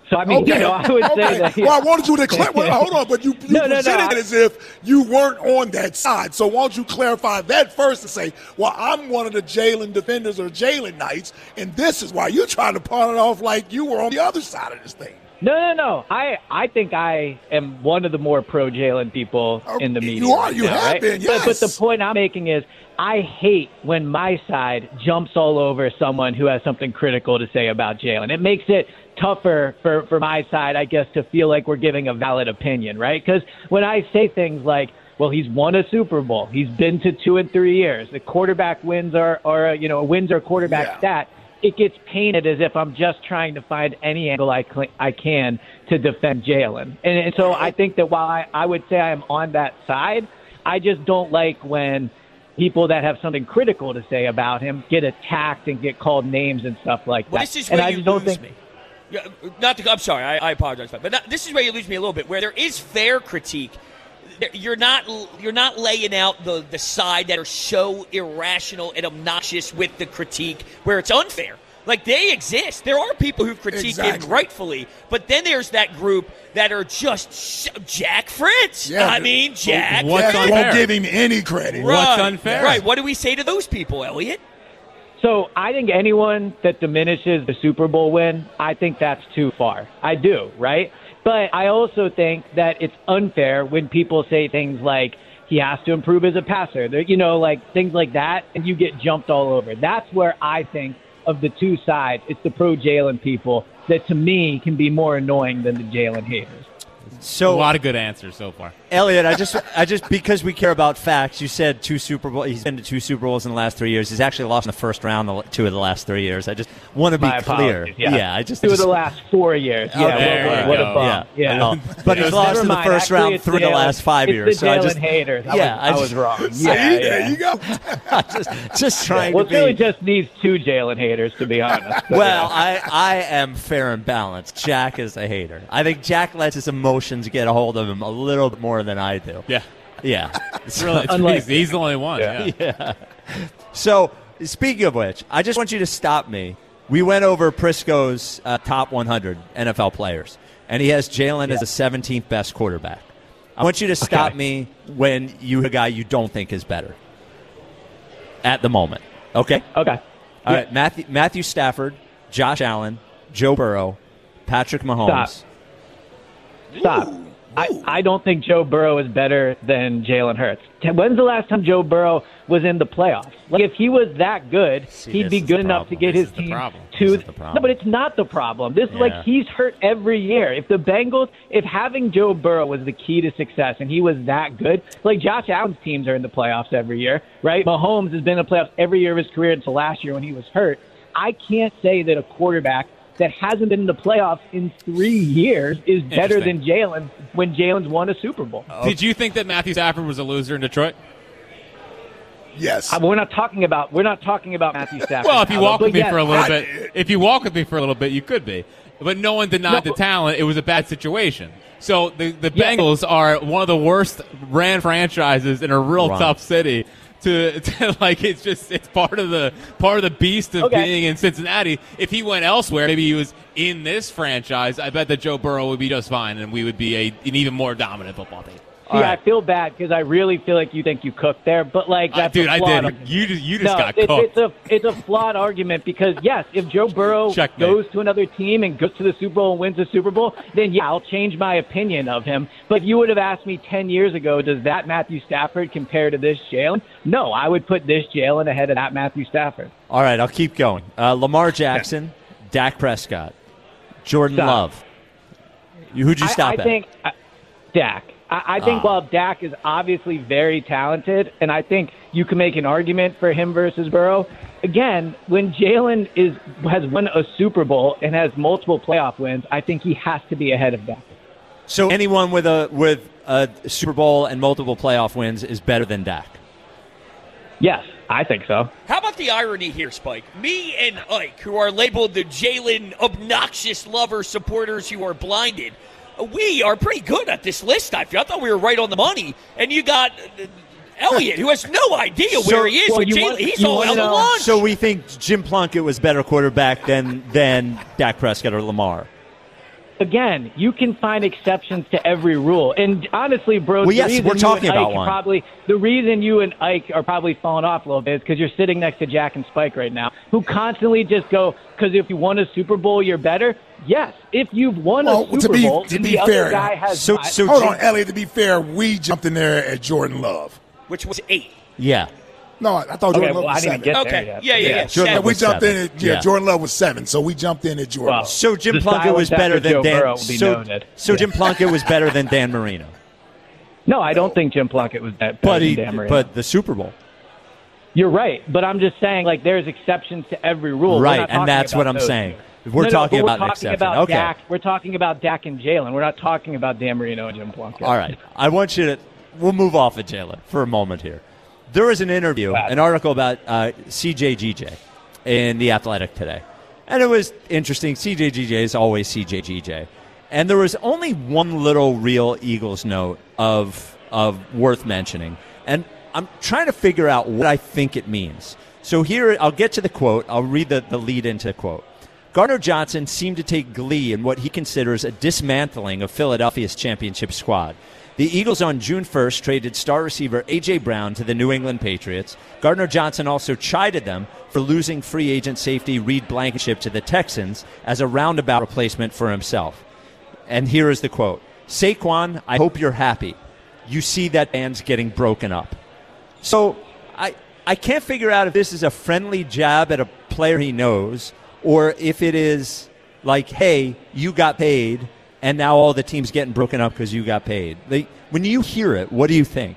So I mean, okay. you know, I would okay. say that. Yeah. Well, I wanted you to clarify. Well, hold on, but you, you No, no, no, presented I- it as if you weren't on that side. So why don't you clarify that first and say, well, I'm one of the Jalen defenders or Jalen Knights, and this is why you're trying to pawn it off like you were on the other side of this thing. No, no, no. I, I think I am one of the more pro Jalen people in the media. You are. You right now, have right? been, yes. But, but the point I'm making is I hate when my side jumps all over someone who has something critical to say about Jalen. It makes it tougher for, for my side, I guess, to feel like we're giving a valid opinion, right? Because when I say things like, well, he's won a Super Bowl, he's been to two and three years, the quarterback wins are, or you know, wins are quarterback Yeah. stat, it gets painted as if I'm just trying to find any angle I, cl- I can to defend Jalen. And, and so I think that while I, I would say I'm on that side, I just don't like when people that have something critical to say about him get attacked and get called names and stuff like that. Well, this is and where I you just don't lose think, me. Yeah, not to, I'm sorry, I, I apologize, but not, this is where you lose me a little bit. Where there is fair critique, you're not you're not laying out the the side that are so irrational and obnoxious with the critique where it's unfair. Like, they exist. There are people who critique Exactly. him rightfully, but then there's that group that are just sh- Jack Fritz. Yeah, I mean, Jack what's Fritz. Won't give him any credit. Right, What's unfair? Right. What do we say to those people, Elliot? So I think anyone that diminishes the Super Bowl win, I think that's too far. I do, right? But I also think that it's unfair when people say things like he has to improve as a passer, They're, you know, like things like that, and you get jumped all over. That's where I think of the two sides, it's the pro Jalen people that to me can be more annoying than the Jalen haters. So a lot of good answers so far. Elliot, I just, I just because we care about facts. You said two Super Bowl. He's been to two Super Bowls in the last three years. He's actually lost in the first round the two of the last three years. I just want to be My clear. apologies, Yeah. I just two I just, of the last four years. Yeah, Okay. what, There what, you what go. a bum. Yeah, Yeah, I know. But he's Never lost in the mind. first Actually, round it's three of the Jalen- last five it's years. The So I Jalen just, haters. I yeah, was, I I just- was wrong. See, Yeah, there yeah. you go. just, just trying Well, to Philly be. just needs two Jalen haters, to be honest. But, Well, yeah. I, I am fair and balanced. Jack is a hater. I think Jack lets his emotions get a hold of him a little bit more than I do. Yeah. Yeah. It's really, it's Unlike- he's, he's the only one. Yeah. Yeah. Yeah. So, speaking of which, I just want you to stop me. We went over Prisco's uh, top one hundred N F L players, and he has Jalen as the seventeenth best quarterback. I want you to stop Okay. me when you a guy you don't think is better at the moment. Okay? Okay. All right. Matthew, Matthew Stafford, Josh Allen, Joe Burrow, Patrick Mahomes. Stop. I, I don't think Joe Burrow is better than Jalen Hurts. When's the last time Joe Burrow was in the playoffs? Like, if he was that good, See, he'd this be is good the enough to problem. get This his is the team problem. to. This is the problem. No, but it's not the problem. This is Yeah. like he's hurt every year. If the Bengals, if having Joe Burrow was the key to success and he was that good, like Josh Allen's teams are in the playoffs every year, right? Mahomes has been in the playoffs every year of his career until last year when he was hurt. I can't say that a quarterback that hasn't been in the playoffs in three years is better than Interesting. Jalen when Jalen's won a Super Bowl. Did you think that Matthew Stafford was a loser in Detroit? Yes. Uh, we're not talking about we're not talking about Matthew Stafford. Well, if you Paolo, walk with but me yes, for a little I- bit, if you walk with me for a little bit, you could be. But no one denied No. the talent. It was a bad situation. So the the Yeah. Bengals are one of the worst ran franchises in a real Wrong. tough city. To, to like it's just it's part of the part of the beast of Okay. being in Cincinnati. If he went elsewhere, maybe he was in this franchise. I bet that Joe Burrow would be just fine, and we would be a, an even more dominant football team. See, I feel bad because I really feel like you think you cooked there, but like Uh, that's dude, a I flawed did. You just you just no, got it, cooked. it's a it's a flawed argument because yes, if Joe Burrow Checkmate. goes to another team and goes to the Super Bowl and wins the Super Bowl, then yeah, I'll change my opinion of him. But if you would have asked me ten years ago, does that Matthew Stafford compare to this Jalen? No, I would put this Jalen ahead of that Matthew Stafford. All right, I'll keep going. Uh, Lamar Jackson, Dak Prescott, Jordan Stop. Love. You, who'd you stop I, I at? think uh, Dak. I, I think Ah. while Dak is obviously very talented, and I think you can make an argument for him versus Burrow. Again, when Jalen is has won a Super Bowl and has multiple playoff wins, I think he has to be ahead of Dak. So anyone with a with a Super Bowl and multiple playoff wins is better than Dak. Yes, I think so. How about the irony here, Spike? Me and Ike, who are labeled the Jalen obnoxious lover supporters who are blinded, we are pretty good at this list, I feel. I thought we were right on the money. And you got uh, Elliot, who has no idea So- where he is well, with you Jalen. want- He's you all wanna out of know- lunch. So we think Jim Plunkett was better quarterback than than Dak Prescott or Lamar. again, you can find exceptions to every rule. And honestly, bro, Well, the yes, reason we're you talking and about Ike one. Probably the reason you and Ike are probably falling off a little bit is because you're sitting next to Jack and Spike right now, who constantly just go, because if you won a Super Bowl, you're better. Yes, if you've won Well, a Super to be, Bowl, to and be the fair, other guy has So- not. so hold Jim- on, Elliot. To be fair, we jumped in there at Jordan Love. Which was eight. Yeah. No, I thought Okay, Jordan well, Love I was didn't seven. get there Okay. yet. Yeah, yeah, yeah. Jordan Seven. Yeah, we was jumped seven. in. At, yeah, Yeah. Jordan Love was seven, so we jumped in at Jordan Well, Love. So Jim The Plunkett was silence better after than Joe Dan. Burrow will be So, noted. so Yeah. Jim Plunkett was better than Dan Marino. No, I don't think Jim Plunkett was that But better he, than Dan Marino. but the Super Bowl. You're right, but I'm just saying, like, there's exceptions to every rule. We're Right, not and talking that's about what I'm those saying. two. We're No, no, talking but about an we're talking exception. about Okay. Dak. We're talking about Dak and Jalen. We're not talking about Dan Marino and Jim Plunkett. All right. I want you to. We'll move off of Jalen for a moment here. There was an interview, an article about uh, C J G J in The Athletic today. And it was interesting. C J G J is always C J G J. And there was only one little real Eagles note of of worth mentioning. And I'm trying to figure out what I think it means. So here, I'll get to the quote. I'll read the, the lead into the quote. Gardner Johnson seemed to take glee in what he considers a dismantling of Philadelphia's championship squad. The Eagles on June first traded star receiver A J. Brown to the New England Patriots. Gardner Johnson also chided them for losing free agent safety Reed Blankenship to the Texans as a roundabout replacement for himself. And here is the quote. Saquon, I hope you're happy. You see that band's getting broken up. So I I can't figure out if this is a friendly jab at a player he knows or if it is like, hey, you got paid, and now all the team's getting broken up because you got paid. They, when you hear it, what do you think?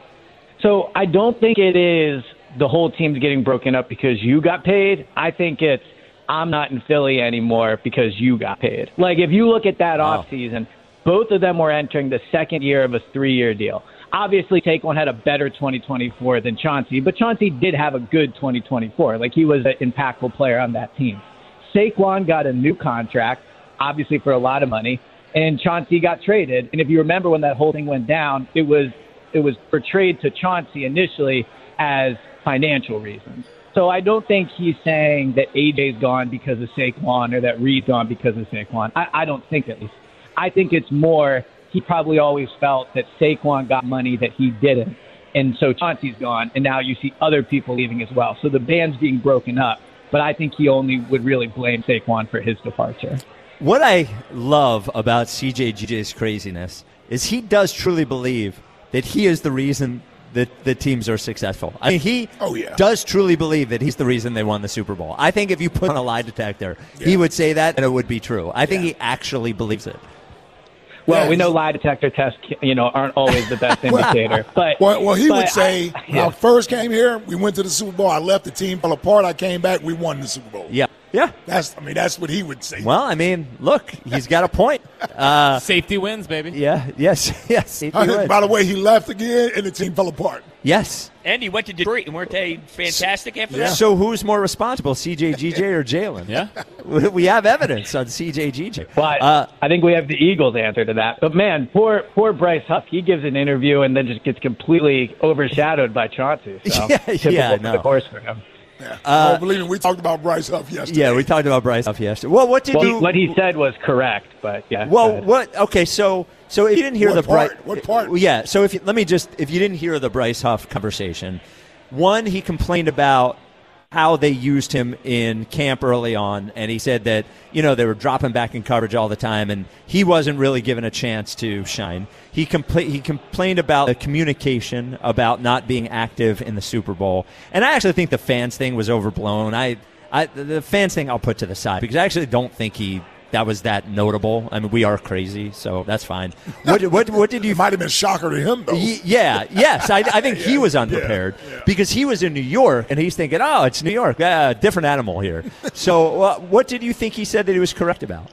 So I don't think it is the whole team's getting broken up because you got paid. I think it's I'm not in Philly anymore because you got paid. Like, if you look at that Wow. offseason, both of them were entering the second year of a three-year deal. Obviously, Saquon had a better twenty twenty-four than Chauncey, but Chauncey did have a good twenty twenty-four. Like, he was an impactful player on that team. Saquon got a new contract, obviously for a lot of money, and Chauncey got traded. And if you remember when that whole thing went down, it was it was portrayed to Chauncey initially as financial reasons. So I don't think he's saying that A J's gone because of Saquon or that Reed's gone because of Saquon. I, I don't think at least. I think it's more he probably always felt that Saquon got money that he didn't. And so Chauncey's gone, and now you see other people leaving as well. So the band's being broken up. But I think he only would really blame Saquon for his departure. What I love about C J G J's craziness is he does truly believe that he is the reason that the teams are successful. I mean, he Oh, yeah. does truly believe that he's the reason they won the Super Bowl. I think if you put on a lie detector, he would say that and it would be true. I think he actually believes it. Well, Yeah, we know he's- lie detector tests, you know, aren't always the best indicator. But Well, well he but would say, I- when I first came here, we went to the Super Bowl. I left, the team fell apart. I came back, we won the Super Bowl. Yeah. Yeah. That's, I mean, that's what he would say. Well, I mean, look, he's got a point. Uh, Safety wins, baby. yeah. Yes. Yes. He would. By the way, he left again, and the team fell apart. Yes. And he went to Detroit, and weren't they fantastic after that? So who's more responsible, C J G J or Jalen? Yeah. We we have evidence on C J G J. But Uh, I think we have the Eagles' answer to that. But man, poor poor Bryce Huff. He gives an interview and then just gets completely overshadowed by Chauncey. So Yeah, typical yeah, for no. the course for him. Yeah. Uh, oh, believe me, we talked about Bryce Huff yesterday. Yeah, we talked about Bryce Huff yesterday. Well, what did Well, you? what he said was correct, but yeah. go Well, ahead. what? Okay, so so if you didn't hear What the Bryce, part? What part? Well, yeah. So if you, let me just if you didn't hear the Bryce Huff conversation, one, he complained about how they used him in camp early on, and he said that you know they were dropping back in coverage all the time, and he wasn't really given a chance to shine. He compla- he complained about the communication about not being active in the Super Bowl, and I actually think the fans thing was overblown. I, I the fans thing I'll put to the side because I actually don't think he. That was that notable. I mean, we are crazy, so that's fine. What what what did you? It might have been a shocker to him, though. Y- yeah, yes, I, I think he was unprepared because he was in New York and he's thinking, oh, it's New York, ah, different animal here. So, uh, what did you think he said that he was correct about?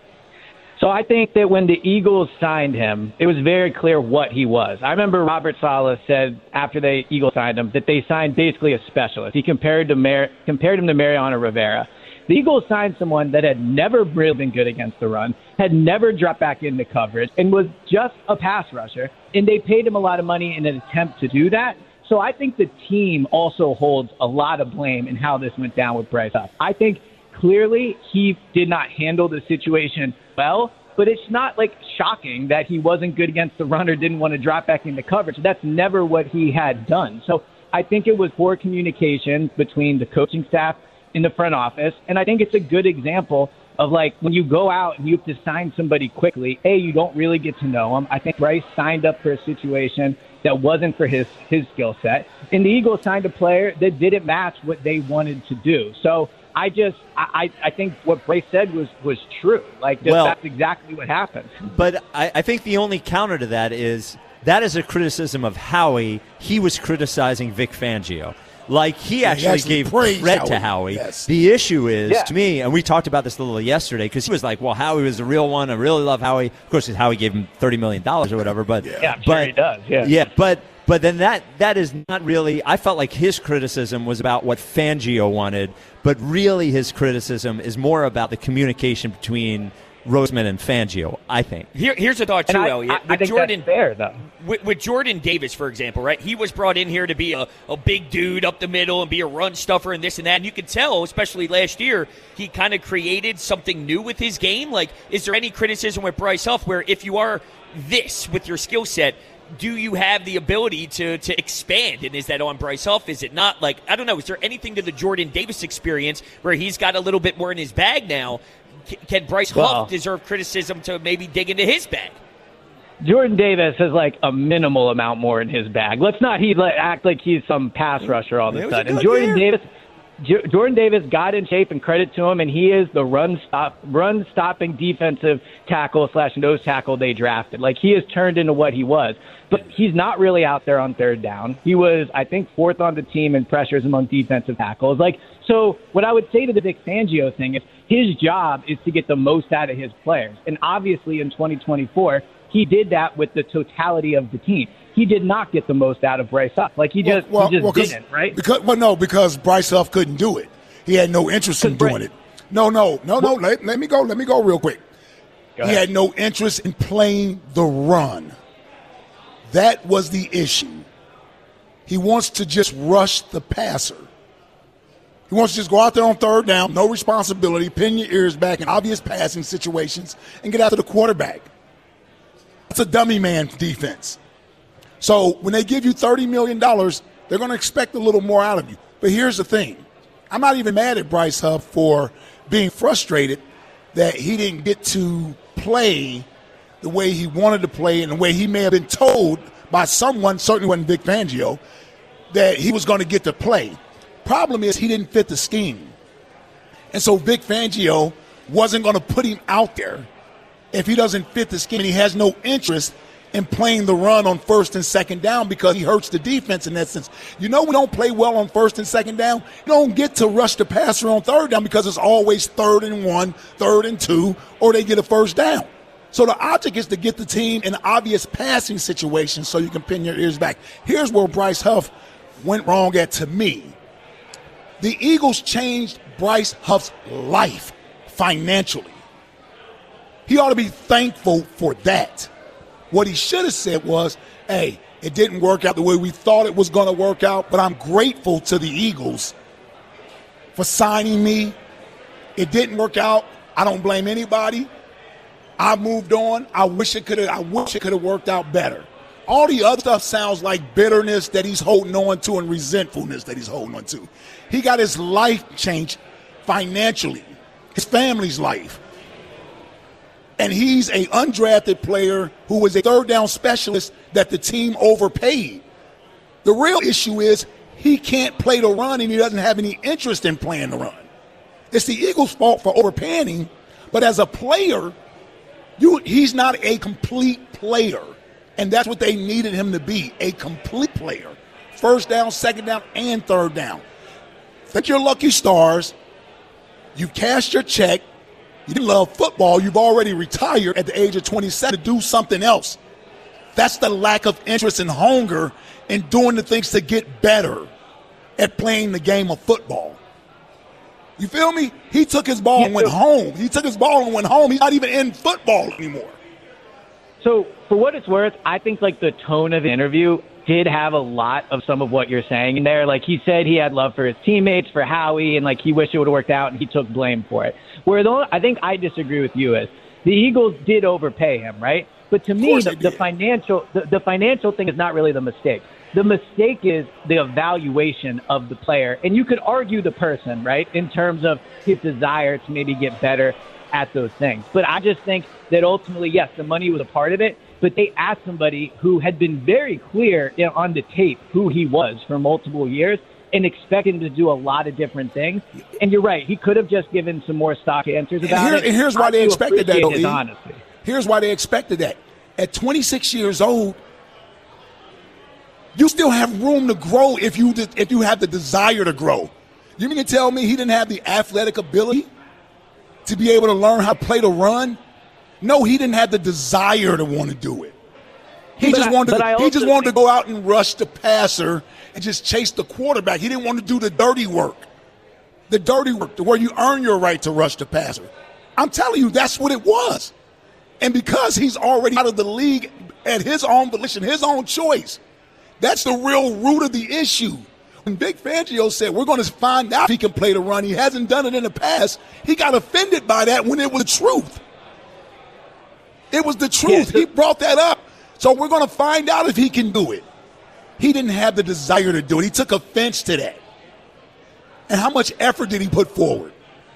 So I think that when the Eagles signed him, it was very clear what he was. I remember Robert Saleh said after the Eagles signed him that they signed basically a specialist. He compared to Mar- compared him to Mariano Rivera. The Eagles signed someone that had never really been good against the run, had never dropped back into coverage, and was just a pass rusher. And they paid him a lot of money in an attempt to do that. So I think the team also holds a lot of blame in how this went down with Bryce Huff. I think clearly he did not handle the situation well, But it's not like shocking that he wasn't good against the run or didn't want to drop back into coverage. That's never what he had done. So I think it was poor communication between the coaching staff in the front office. And I think it's a good example of, like, when you go out and you have to sign somebody quickly, A, you don't really get to know them. I think Bryce signed up for a situation that wasn't for his, his skill set. And the Eagles signed a player that didn't match what they wanted to do. So I just, I, I think what Bryce said was, was true. Like, just, Well- that's exactly what happened. But I, I think the only counter to that is that is a criticism of Howie. He was criticizing Vic Fangio. Like, he Yeah, actually, he actually gave praised credit to Howie. Howie. Yes. The issue is, Yeah. to me, and we talked about this a little yesterday, because he was like, well, Howie was the real one. I really love Howie. Of course, Howie gave him thirty million dollars or whatever. But, Yeah, I'm sure but he does, yeah. Yeah, but but then that that is not really – I felt like his criticism was about what Fangio wanted, but really his criticism is more about the communication between Roseman and Fangio, I think. Here, here's a thought, too, And I, Elliot. I, I With think Jordan, that's fair, though. With, with Jordan Davis, for example, right? He was brought in here to be a, a big dude up the middle and be a run stuffer and this and that. And you can tell, especially last year, he kind of created something new with his game. Like, is there any criticism with Bryce Huff where if you are this with your skill set, do you have the ability to to expand? And is that on Bryce Huff? Is it not? Like, I don't know. Is there anything to the Jordan Davis experience where he's got a little bit more in his bag now? C- Can Bryce Well- Huff deserve criticism to maybe dig into his bag? Jordan Davis has like a minimal amount more in his bag. Let's not he like, act like he's some pass rusher all of It a was a sudden. good Jordan year. Davis, J- Jordan Davis got in shape, and credit to him, and he is the run stop, run stopping defensive tackle slash nose tackle they drafted. Like, he has turned into what he was, but he's not really out there on third down. He was, I think, fourth on the team in pressures among defensive tackles. Like, so what I would say to the Vic Fangio thing is his job is to get the most out of his players, and obviously in twenty twenty-four. He did that with the totality of the team. He did not get the most out of Bryce Huff. Like, he just, well, he just well, 'cause- didn't, right? Because, well, no, because Bryce Huff couldn't do it. He had no interest in doing it. No, no, no, no. Let, let me go. Let me go real quick. Go He ahead. had no interest in playing the run. That was the issue. He wants to just rush the passer. He wants to just go out there on third down, no responsibility, pin your ears back in obvious passing situations, and get after the quarterback. That's a dummy man defense. So when they give you thirty million dollars, they're going to expect a little more out of you. But here's the thing. I'm not even mad at Bryce Huff for being frustrated that he didn't get to play the way he wanted to play and the way he may have been told by someone, certainly wasn't Vic Fangio, that he was going to get to play. Problem is he didn't fit the scheme. And so Vic Fangio wasn't going to put him out there if he doesn't fit the scheme and he has no interest in playing the run on first and second down because he hurts the defense in that sense. You know we don't play well on first and second down. You don't get to rush the passer on third down because it's always third and one, third and two, or they get a first down. So the object is to get the team in obvious passing situations so you can pin your ears back. Here's where Bryce Huff went wrong at to me. The Eagles changed Bryce Huff's life financially. He ought to be thankful for that. What he should have said was, hey, it didn't work out the way we thought it was going to work out, but I'm grateful to the Eagles for signing me. It didn't work out. I don't blame anybody. I moved on. I wish it could have I wish it could have worked out better. All the other stuff sounds like bitterness that he's holding on to and resentfulness that he's holding on to. He got his life changed financially, his family's life. And he's an undrafted player who was a third down specialist that the team overpaid. The real issue is he can't play the run and he doesn't have any interest in playing the run. It's the Eagles' fault for overpaying him, but as a player, you, he's not a complete player. And that's what they needed him to be, a complete player. First down, second down, and third down. Thank your lucky stars. You cashed your check. You love football. You've already retired at the age of twenty-seven to do something else. That's the lack of interest and hunger in doing the things to get better at playing the game of football. You feel me? He took his ball and went home. He took his ball and went home. He's not even in football anymore. So for what it's worth, I think like the tone of the interview did have a lot of some of what you're saying in there. Like he said he had love for his teammates, for Howie, and like he wished it would have worked out and he took blame for it. Where the, I think I disagree with you is the Eagles did overpay him, right? But to me, the, the financial the, the financial thing is not really the mistake. The mistake is the evaluation of the player. And you could argue the person, right, in terms of his desire to maybe get better at those things. But I just think that ultimately, yes, the money was a part of it, but they asked somebody who had been very clear you know, on the tape who he was for multiple years and expected him to do a lot of different things. And you're right, he could have just given some more stock answers about and here, it. And here's why I they expected that, his E. honesty. Here's why they expected that. At twenty-six years old, you still have room to grow if you if you have the desire to grow. You mean to tell me he didn't have the athletic ability to be able to learn how to play the run? No, he didn't have the desire to want to do it. He But just I- wanted but to, I he also just wanted to think- go out and rush the passer and just chase the quarterback. He didn't want to do the dirty work. The dirty work, where you earn your right to rush the passer. I'm telling you, that's what it was. And because he's already out of the league at his own volition, his own choice, that's the real root of the issue. When Vic Fangio said, we're going to find out if he can play the run, he hasn't done it in the past, he got offended by that when it was the truth. It was the truth. He brought that up. So we're going to find out if he can do it. He didn't have the desire to do it. He took offense to that. And how much effort did he put forward?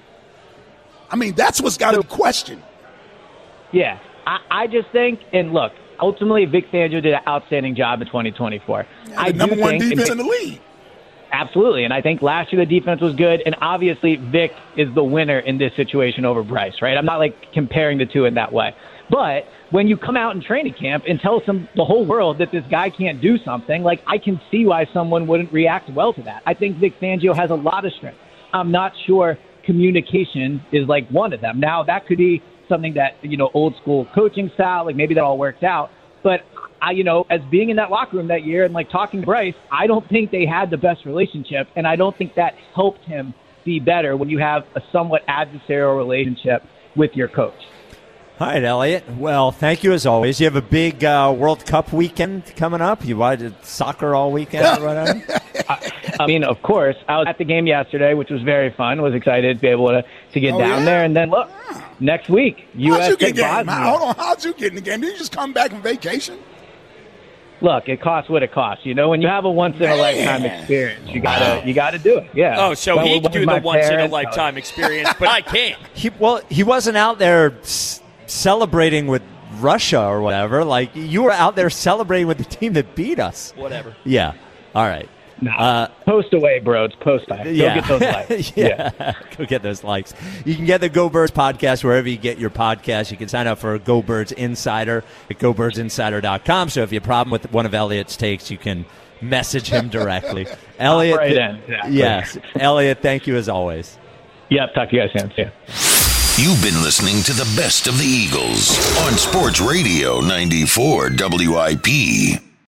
I mean, that's what's got to be questioned. Yeah, I, I just think, and look, ultimately Vic Fangio did an outstanding job in twenty twenty-four. Yeah, I the number do one think, defense and in the league. Absolutely, and I think last year the defense was good, and obviously Vic is the winner in this situation over Bryce, right? I'm not like comparing the two in that way. But when you come out in training camp and tell some the whole world that this guy can't do something, like I can see why someone wouldn't react well to that. I think Vic Fangio has a lot of strength. I'm not sure communication is like one of them. Now that could be something that, you know, old school coaching style, like maybe that all works out. But I, you know, as being in that locker room that year and like talking to Bryce, I don't think they had the best relationship. And I don't think that helped him be better when you have a somewhat adversarial relationship with your coach. All right, Elliot. Well, thank you as always. You have a big uh, World Cup weekend coming up. You watched soccer all weekend or whatever? I, I mean, of course, I was at the game yesterday, which was very fun. Was excited to be able to, to get Oh, down yeah? there. And then, look, next week, U How'd S you get take in the game? Bosnia. Hold on, how'd you get in the game? Did you just come back from vacation? Look, it costs what it costs. You know, when you have a once in a lifetime experience, you gotta you gotta do it. Yeah. Oh, so Well, he it can was do the my once in a parents, lifetime experience, but I can't. He, well, he wasn't out there s- celebrating with Russia or whatever. Like, you were out there celebrating with the team that beat us. Whatever. Yeah. All right. Nah, Uh, post away, bros. Post back. Go yeah. get those likes. yeah. Go get those likes. You can get the Go Birds podcast wherever you get your podcast. You can sign up for a Go Birds Insider at go birds insider dot com. So if you have a problem with one of Elliot's takes, you can message him directly. Elliot. right in. Exactly. Yes. Elliot, thank you as always. Yep. Talk to you guys soon. See ya. You've been listening to the best of the Eagles on Sports Radio ninety-four W I P.